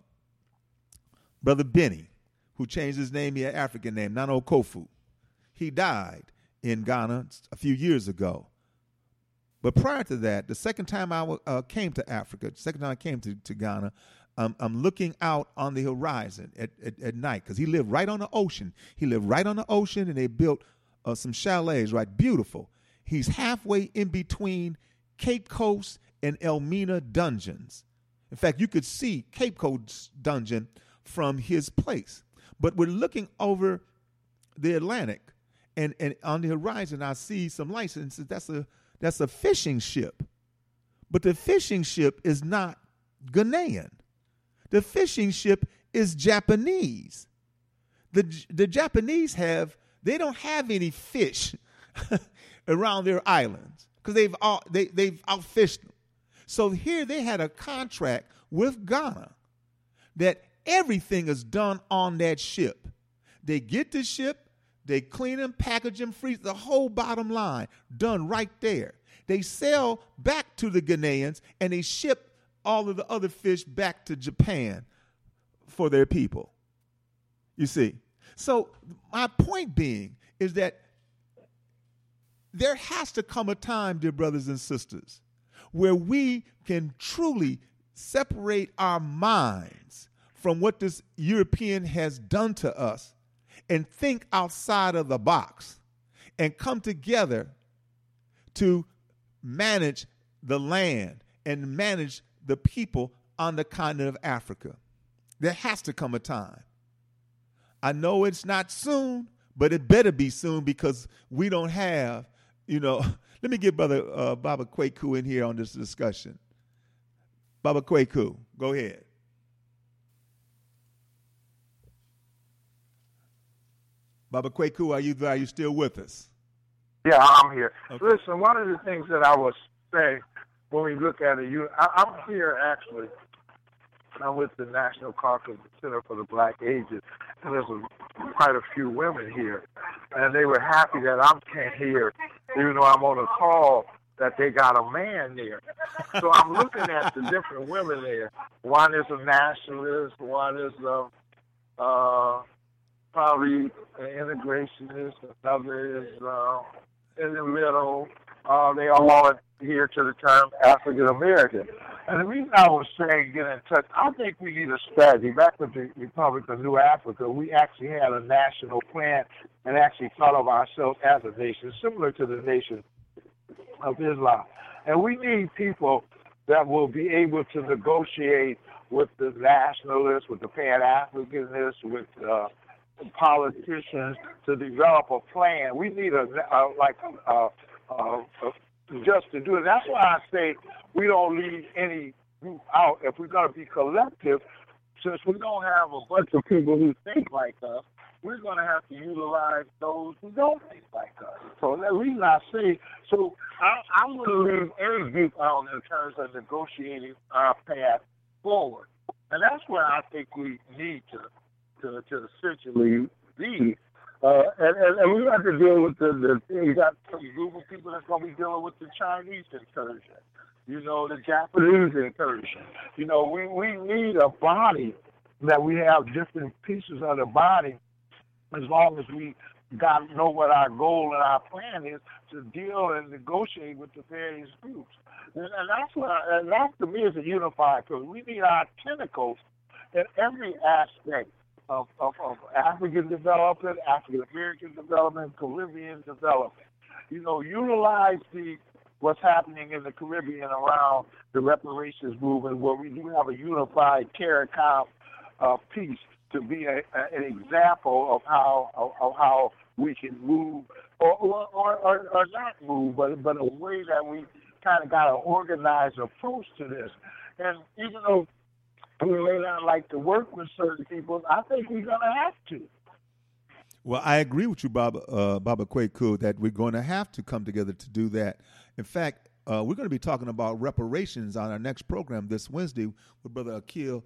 Benny, who changed his name, he had an African name, Nano Kofu. He died in Ghana a few years ago. But prior to that, the second time I came to Africa, the second time I came to Ghana, I'm looking out on the horizon at night, because he lived right on the ocean. He lived right on the ocean, and they built some chalets, right? Beautiful. He's halfway in between Cape Coast and Elmina dungeons. In fact, you could see Cape Coast dungeon from his place. But we're looking over the Atlantic, and on the horizon, I see some lights, and that's a fishing ship. But the fishing ship is not Ghanaian. The fishing ship is Japanese. The Japanese they don't have any fish around their islands, because they've outfished them. So here they had a contract with Ghana that everything is done on that ship. They get the ship, they clean them, package them, freeze the whole bottom line, done right there. They sell back to the Ghanaians, and they ship all of the other fish back to Japan for their people. You see? So my point being is that there has to come a time, dear brothers and sisters, where we can truly separate our minds from what this European has done to us and think outside of the box and come together to manage the land and manage the people on the continent of Africa. There has to come a time. I know it's not soon, but it better be soon, because we don't have, let me get Brother Baba Kwaku in here on this discussion. Baba Kwaku, go ahead. Baba Kwaku, are you still with us? Yeah, I'm here. Okay. Listen, one of the things that I would say when we look at it, I'm here actually. I'm with the National Caucus Center for the Black Ages, and there's quite a few women here, and they were happy that I'm here, even though I'm on a call, that they got a man there. So I'm looking at the different women there. One is a nationalist, one is probably an integrationist, another is in the middle. They all adhere to the term African American. And the reason I was saying get in touch, I think we need a strategy. Back with the Republic of New Africa, we actually had a national plan and actually thought of ourselves as a nation, similar to the Nation of Islam. And we need people that will be able to negotiate with the nationalists, with the Pan-Africanists, with politicians to develop a plan. We need just to do it. That's why I say we don't leave any group out. If we're going to be collective, since we don't have a bunch of people who think like us, we're going to have to utilize those who don't think like us. So the reason I say, I'm going to leave any group out in terms of negotiating our path forward. And that's where I think we need to essentially be. And we have to deal with you got a group of people that's going to be dealing with the Chinese incursion, the Japanese incursion. We need a body that we have different pieces of the body, as long as we know what our goal and our plan is to deal and negotiate with the various groups. And that to me is a unified group. We need our tentacles in every aspect of African development, African American development, Caribbean development. Utilize what's happening in the Caribbean around the reparations movement, where we do have a unified CARICOM piece to be an example of how we can move or not move, but a way that we kind of got an organized approach to this. And even though we may not like to work with certain people, I think we're going to have to. Well, I agree with you, Baba Kwaku, that we're going to have to come together to do that. In fact, we're going to be talking about reparations on our next program this Wednesday with Brother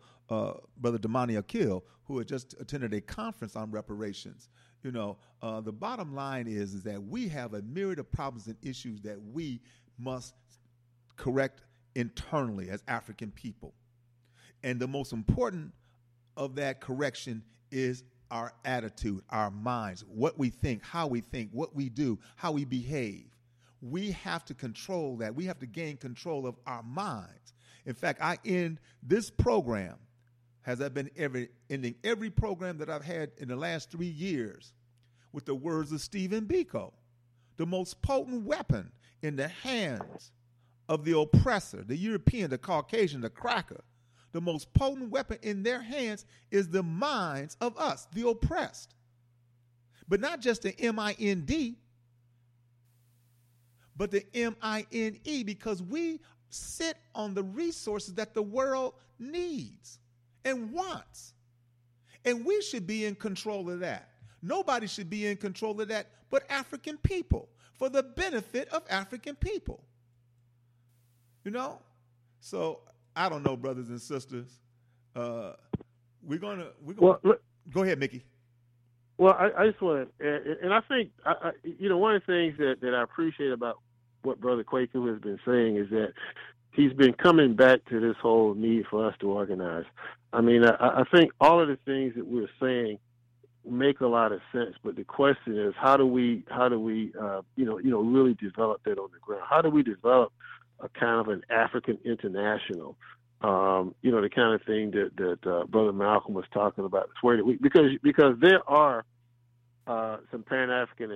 Damani Akil, who had just attended a conference on reparations. The bottom line is that we have a myriad of problems and issues that we must correct internally as African people. And the most important of that correction is our attitude, our minds, what we think, what we do, how we behave. We have to control that. We have to gain control of our minds. In fact, I end this program, as I've been ending every program that I've had in the last 3 years, with the words of Stephen Biko. The most potent weapon in the hands of the oppressor, the European, the Caucasian, the cracker, the most potent weapon in their hands is the minds of us, the oppressed. But not just the M-I-N-D, but the M-I-N-E, because we sit on the resources that the world needs and wants. And we should be in control of that. Nobody should be in control of that but African people, for the benefit of African people. So I don't know, brothers and sisters. We're gonna go ahead, Mickey. Well, I just want to, and I think, one of the things that I appreciate about what Brother Kwaku has been saying is that he's been coming back to this whole need for us to organize. I mean, I think all of the things that we're saying make a lot of sense, but the question is, how do we really develop that on the ground? How do we develop a kind of an African international? The kind of thing that Brother Malcolm was talking about. Because there are some Pan-Africanists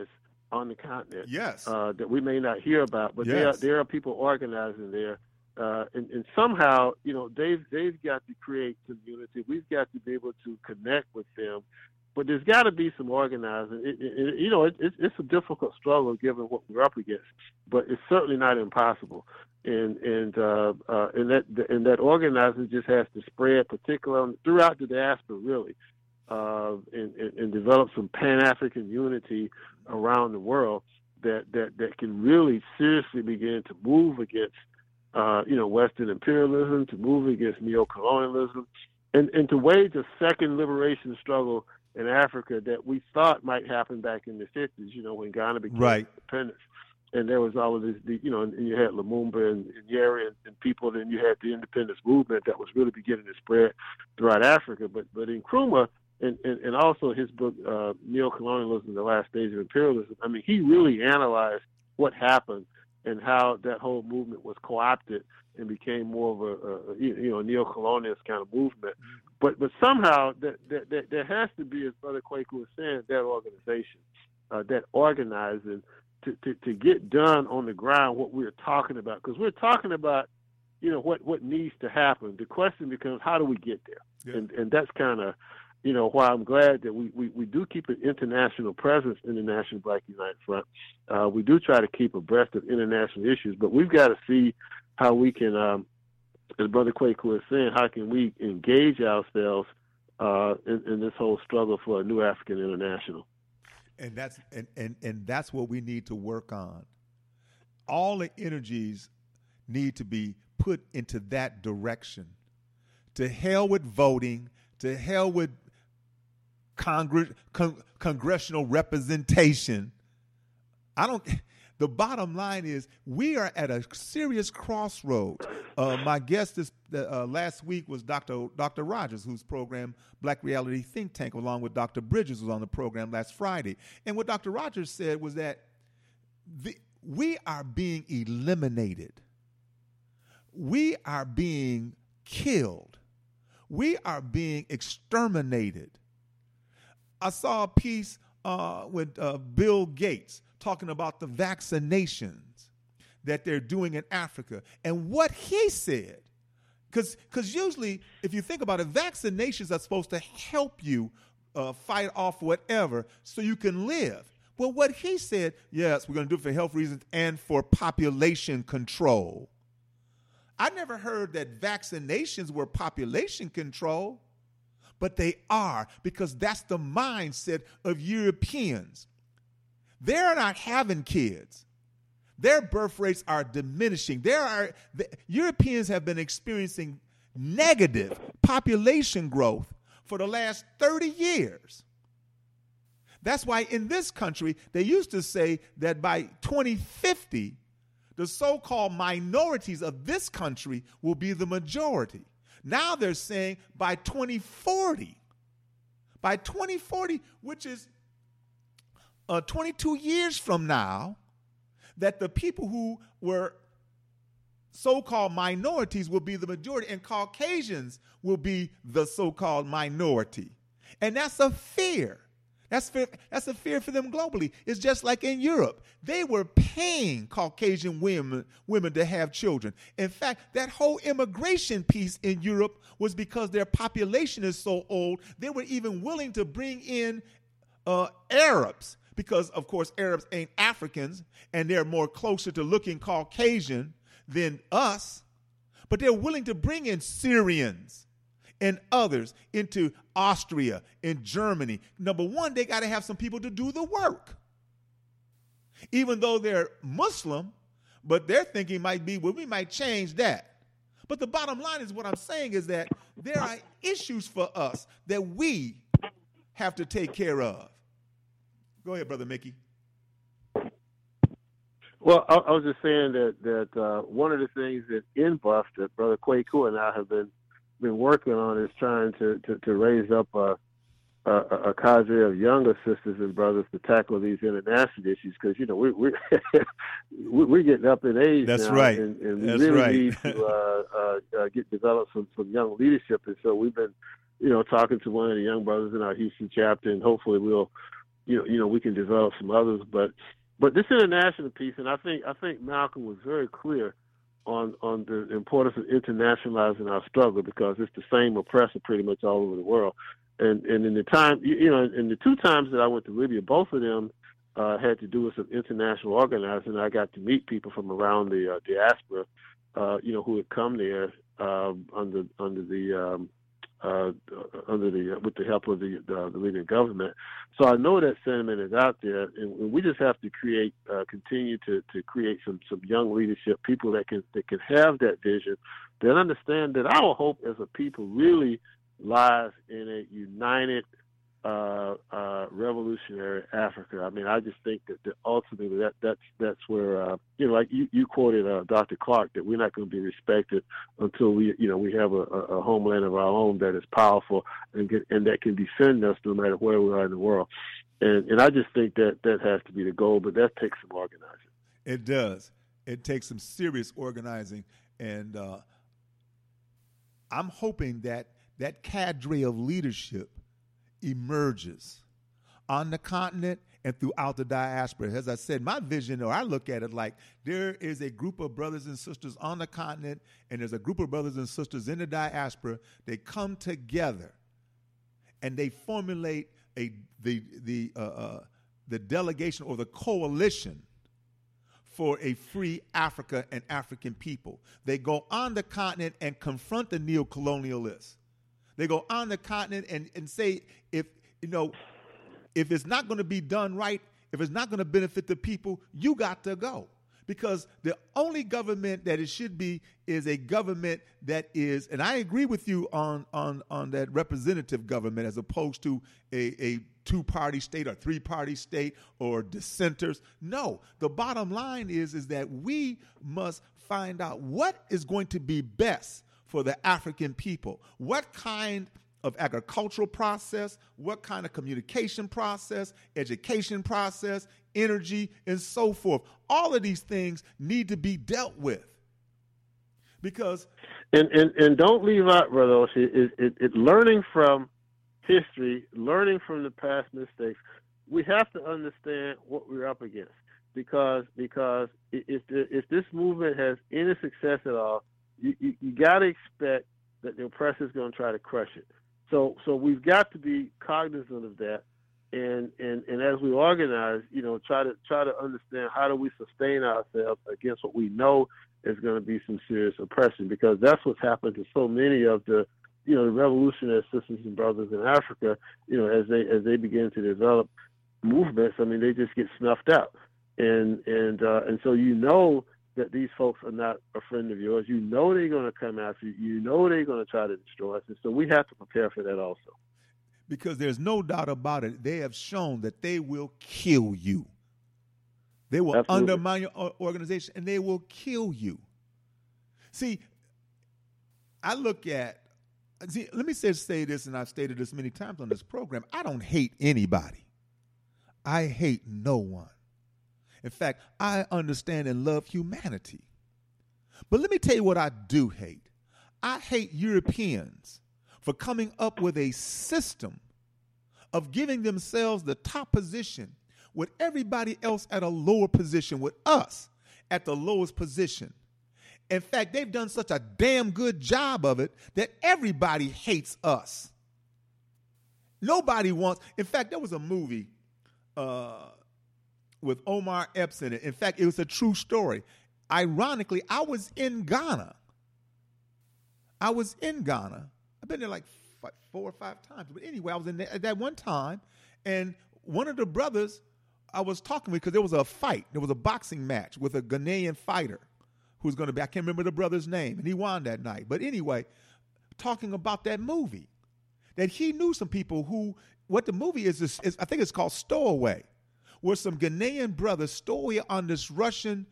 on the continent. Yes. That we may not hear about, but Yes. there are people organizing there. And somehow, they've got to create community. We've got to be able to connect with them. But there's got to be some organizing. It's a difficult struggle given what we're up against, but it's certainly not impossible. And that organizing just has to spread, particularly throughout the diaspora, really, and develop some Pan-African unity around the world that can really seriously begin to move against Western imperialism, to move against neocolonialism, and to wage a second liberation struggle in Africa that we thought might happen back in the 50s, when Ghana became independent. And there was all of this, and you had Lumumba and Nyeri and people, then you had the independence movement that was really beginning to spread throughout Africa. But Nkrumah, and also his book, Neocolonialism, The Last Stage of Imperialism, I mean, he really analyzed what happened and how that whole movement was co-opted and became more of a neo-colonialist kind of movement. But somehow there has to be, as Brother Kwaku was saying, that organization, that organizing to get done on the ground what we're talking about. Because we're talking about, what needs to happen. The question becomes, how do we get there? Yeah. And that's kind of, why I'm glad that we do keep an international presence in the National Black United Front. We do try to keep abreast of international issues, but we've got to see how we can, as Brother Kwaku was saying, how can we engage ourselves in this whole struggle for a new African international? And that's what we need to work on. All the energies need to be put into that direction. To hell with voting, to hell with congressional representation. The bottom line is we are at a serious crossroads. My guest last week was Dr. Rogers, whose program Black Reality Think Tank, along with Dr. Bridges, was on the program last Friday. And what Dr. Rogers said was that we are being eliminated. We are being killed. We are being exterminated. I saw a piece with Bill Gates talking about the vaccinations that they're doing in Africa. And what he said, because usually, if you think about it, vaccinations are supposed to help you fight off whatever so you can live. Well, what he said, yes, we're going to do it for health reasons and for population control. I never heard that vaccinations were population control, but they are, because that's the mindset of Europeans. They're not having kids. Their birth rates are diminishing. Europeans have been experiencing negative population growth for the last 30 years. That's why in this country, they used to say that by 2050, the so-called minorities of this country will be the majority. Now they're saying by 2040, which is 22 years from now, that the people who were so-called minorities will be the majority and Caucasians will be the so-called minority. And that's a fear. That's a fear for them globally. It's just like in Europe. They were paying Caucasian women to have children. In fact, that whole immigration piece in Europe was because their population is so old, they were even willing to bring in Arabs because, of course, Arabs ain't Africans, and they're more closer to looking Caucasian than us. But they're willing to bring in Syrians and others into Austria and Germany. Number one, they got to have some people to do the work. Even though they're Muslim, but their thinking might be, well, we might change that. But the bottom line is what I'm saying is that there are issues for us that we have to take care of. Go ahead, Brother Mickey. Well, I was just saying that one of the things that in BUF that Brother Kwaku and I have been working on is trying to raise up a cadre of younger sisters and brothers to tackle these international issues, because we're getting up in age. That's now, right, and we That's really right. need to develop some young leadership. And so we've been talking to one of the young brothers in our Houston chapter, and hopefully we'll we can develop some others. But this international piece, and I think Malcolm was very clear on the importance of internationalizing our struggle, because it's the same oppressor pretty much all over the world. And in the time, in the 2 times that I went to Libya, both of them had to do with some international organizing. I got to meet people from around the diaspora, who had come there with the help of the Libyan government. So I know that sentiment is out there, and we just have to continue to create some young leadership, people that can have that vision, that understand that our hope as a people really lies in a united revolutionary Africa. I mean, I just think that ultimately that's where like you quoted Dr. Clark, that we're not going to be respected until we have a homeland of our own that is powerful and that can defend us no matter where we are in the world. And I just think that has to be the goal, but that takes some organizing. It does. It takes some serious organizing, and I'm hoping that cadre of leadership emerges on the continent and throughout the diaspora. As I said, my vision, or I look at it like there is a group of brothers and sisters on the continent, and there's a group of brothers and sisters in the diaspora. They come together and they formulate the delegation or the coalition for a free Africa and African people. They go on the continent and confront the neo-colonialists. They go on the continent and say, if it's not going to be done right, if it's not going to benefit the people, you got to go. Because the only government that it should be is a government that is, and I agree with you on that representative government as opposed to a 2-party state or 3-party state or dissenters. No, the bottom line is that we must find out what is going to be best for the African people. What kind of agricultural process, what kind of communication process, education process, energy, and so forth. All of these things need to be dealt with. Because and don't leave out, Brother Oshie, it learning from history, learning from the past mistakes. We have to understand what we're up against, because if this movement has any success at all, you got to expect that the oppressor is going to try to crush it. So we've got to be cognizant of that, and as we organize, try to understand how do we sustain ourselves against what we know is going to be some serious oppression, because that's what's happened to so many of the revolutionary sisters and brothers in Africa. As they begin to develop movements, I mean, they just get snuffed out, and so that these folks are not a friend of yours. They're going to come after you. They're going to try to destroy us. And so we have to prepare for that also. Because there's no doubt about it. They have shown that they will kill you. They will Absolutely. undermine your organization, and they will kill you. See, let me say this, and I've stated this many times on this program. I don't hate anybody. I hate no one. In fact, I understand and love humanity. But let me tell you what I do hate. I hate Europeans for coming up with a system of giving themselves the top position with everybody else at a lower position, with us at the lowest position. In fact, they've done such a damn good job of it that everybody hates us. Nobody wants. In fact, there was a movie with Omar Epps in it. In fact, it was a true story. Ironically, I was in Ghana. I've been there like 4 or 5 times. But anyway, I was in there at that one time, and one of the brothers I was talking with, because there was a fight. There was a boxing match with a Ghanaian fighter who's going to be, I can't remember the brother's name, and he won that night. But anyway, talking about that movie, that he knew some people who, what the movie is I think it's called Stowaway, where some Ghanaian brothers stow away on this Russian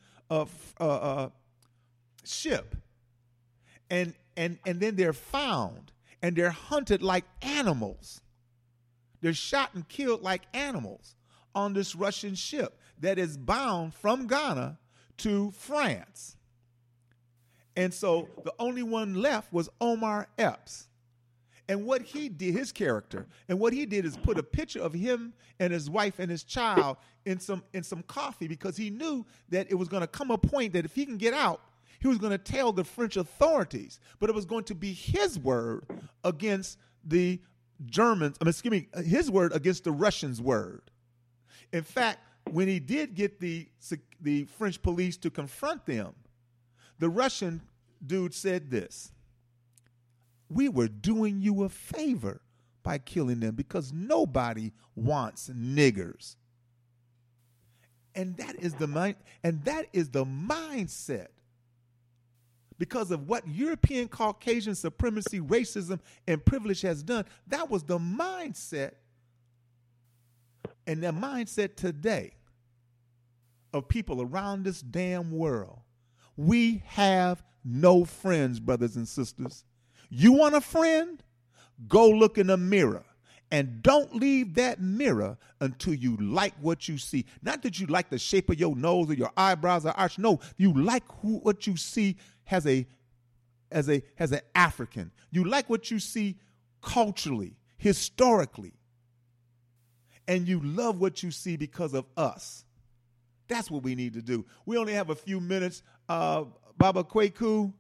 ship, and then they're found, and they're hunted like animals. They're shot and killed like animals on this Russian ship that is bound from Ghana to France. And so the only one left was Omar Epps. And what he did, his character, and what he did is put a picture of him and his wife and his child in some coffee, because he knew that it was going to come a point that if he can get out, he was going to tell the French authorities. But it was going to be his word against the Germans. His word against the Russians' word. In fact, when he did get the French police to confront them, the Russian dude said this: "We were doing you a favor by killing them because nobody wants niggers." And that is the mindset. Because of what European Caucasian supremacy, racism, and privilege has done, that was the mindset. And the mindset today of people around this damn world. We have no friends, brothers and sisters. You want a friend? Go look in a mirror. And don't leave that mirror until you like what you see. Not that you like the shape of your nose or your eyebrows or arch. No, you like what you see as an African. You like what you see culturally, historically. And you love what you see because of us. That's what we need to do. We only have a few minutes. Baba Kwaku,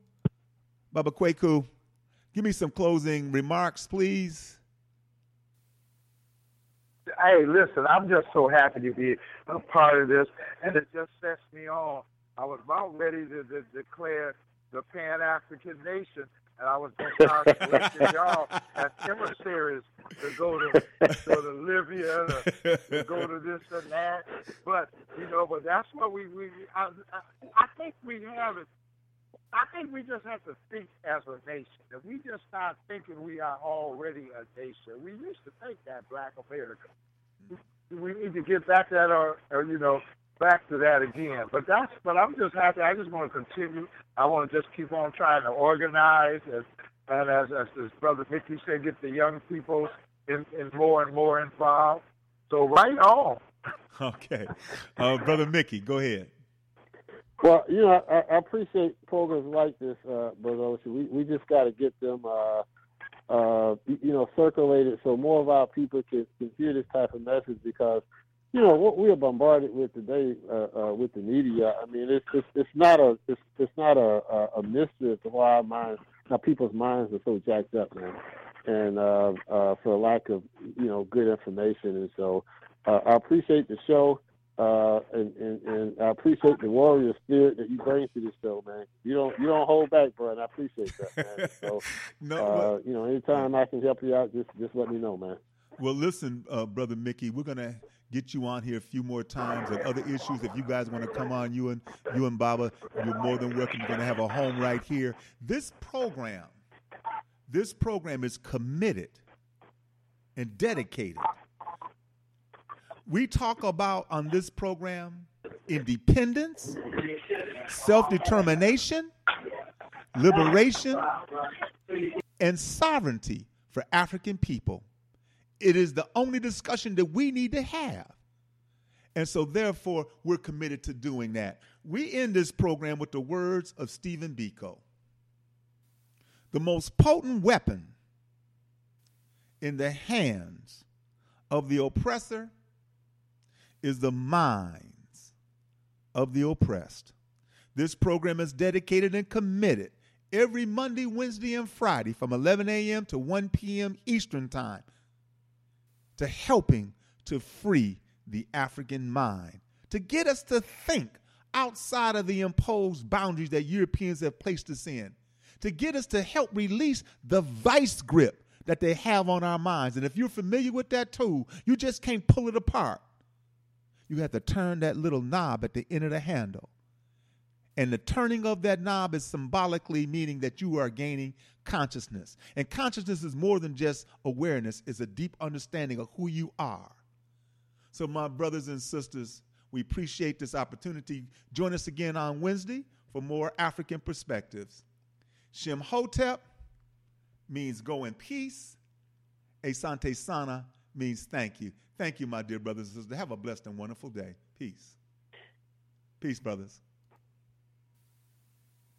give me some closing remarks, please. Hey, listen, I'm just so happy to be a part of this, and it just sets me on. I was about ready to declare the Pan-African nation, and I was going to start selecting y'all as emissaries to go to Libya, to go to this and that. But that's what I think we have it. I think we just have to think as a nation. If we just start thinking we are already a nation, we used to think that Black America. We need to get back to that, or back to that again. But I'm just happy. I just want to continue. I want to just keep on trying to organize, and as Brother Mickey said, get the young people in more and more involved. So right on. Okay, Brother Mickey, go ahead. Well, I appreciate programs like this, Brother Ocean. We just got to get them, circulated so more of our people can hear this type of message, because, what we are bombarded with today with the media. I mean, it's not a mystery to why how people's minds are so jacked up, man, and for lack of good information. And so I appreciate the show. And I appreciate the warrior spirit that you bring to this show, man. You don't hold back, bro, and I appreciate that, man. So, anytime I can help you out, just let me know, man. Well, listen, Brother Mickey, we're gonna get you on here a few more times on other issues. If you guys want to come on, you and Baba, you're more than welcome. You're gonna have a home right here. This program is committed and dedicated. We talk about on this program independence, self-determination, liberation, and sovereignty for African people. It is the only discussion that we need to have. And so, therefore, we're committed to doing that. We end this program with the words of Stephen Biko. The most potent weapon in the hands of the oppressor is the minds of the oppressed. This program is dedicated and committed every Monday, Wednesday, and Friday from 11 a.m. to 1 p.m. Eastern Time to helping to free the African mind, to get us to think outside of the imposed boundaries that Europeans have placed us in, to get us to help release the vice grip that they have on our minds. And if you're familiar with that tool, you just can't pull it apart. You have to turn that little knob at the end of the handle. And the turning of that knob is symbolically meaning that you are gaining consciousness. And consciousness is more than just awareness. It's a deep understanding of who you are. So my brothers and sisters, we appreciate this opportunity. Join us again on Wednesday for more African perspectives. Shem Hotep means go in peace. Asante Sana means thank you. Thank you, my dear brothers and sisters. Have a blessed and wonderful day. Peace. Peace, brothers.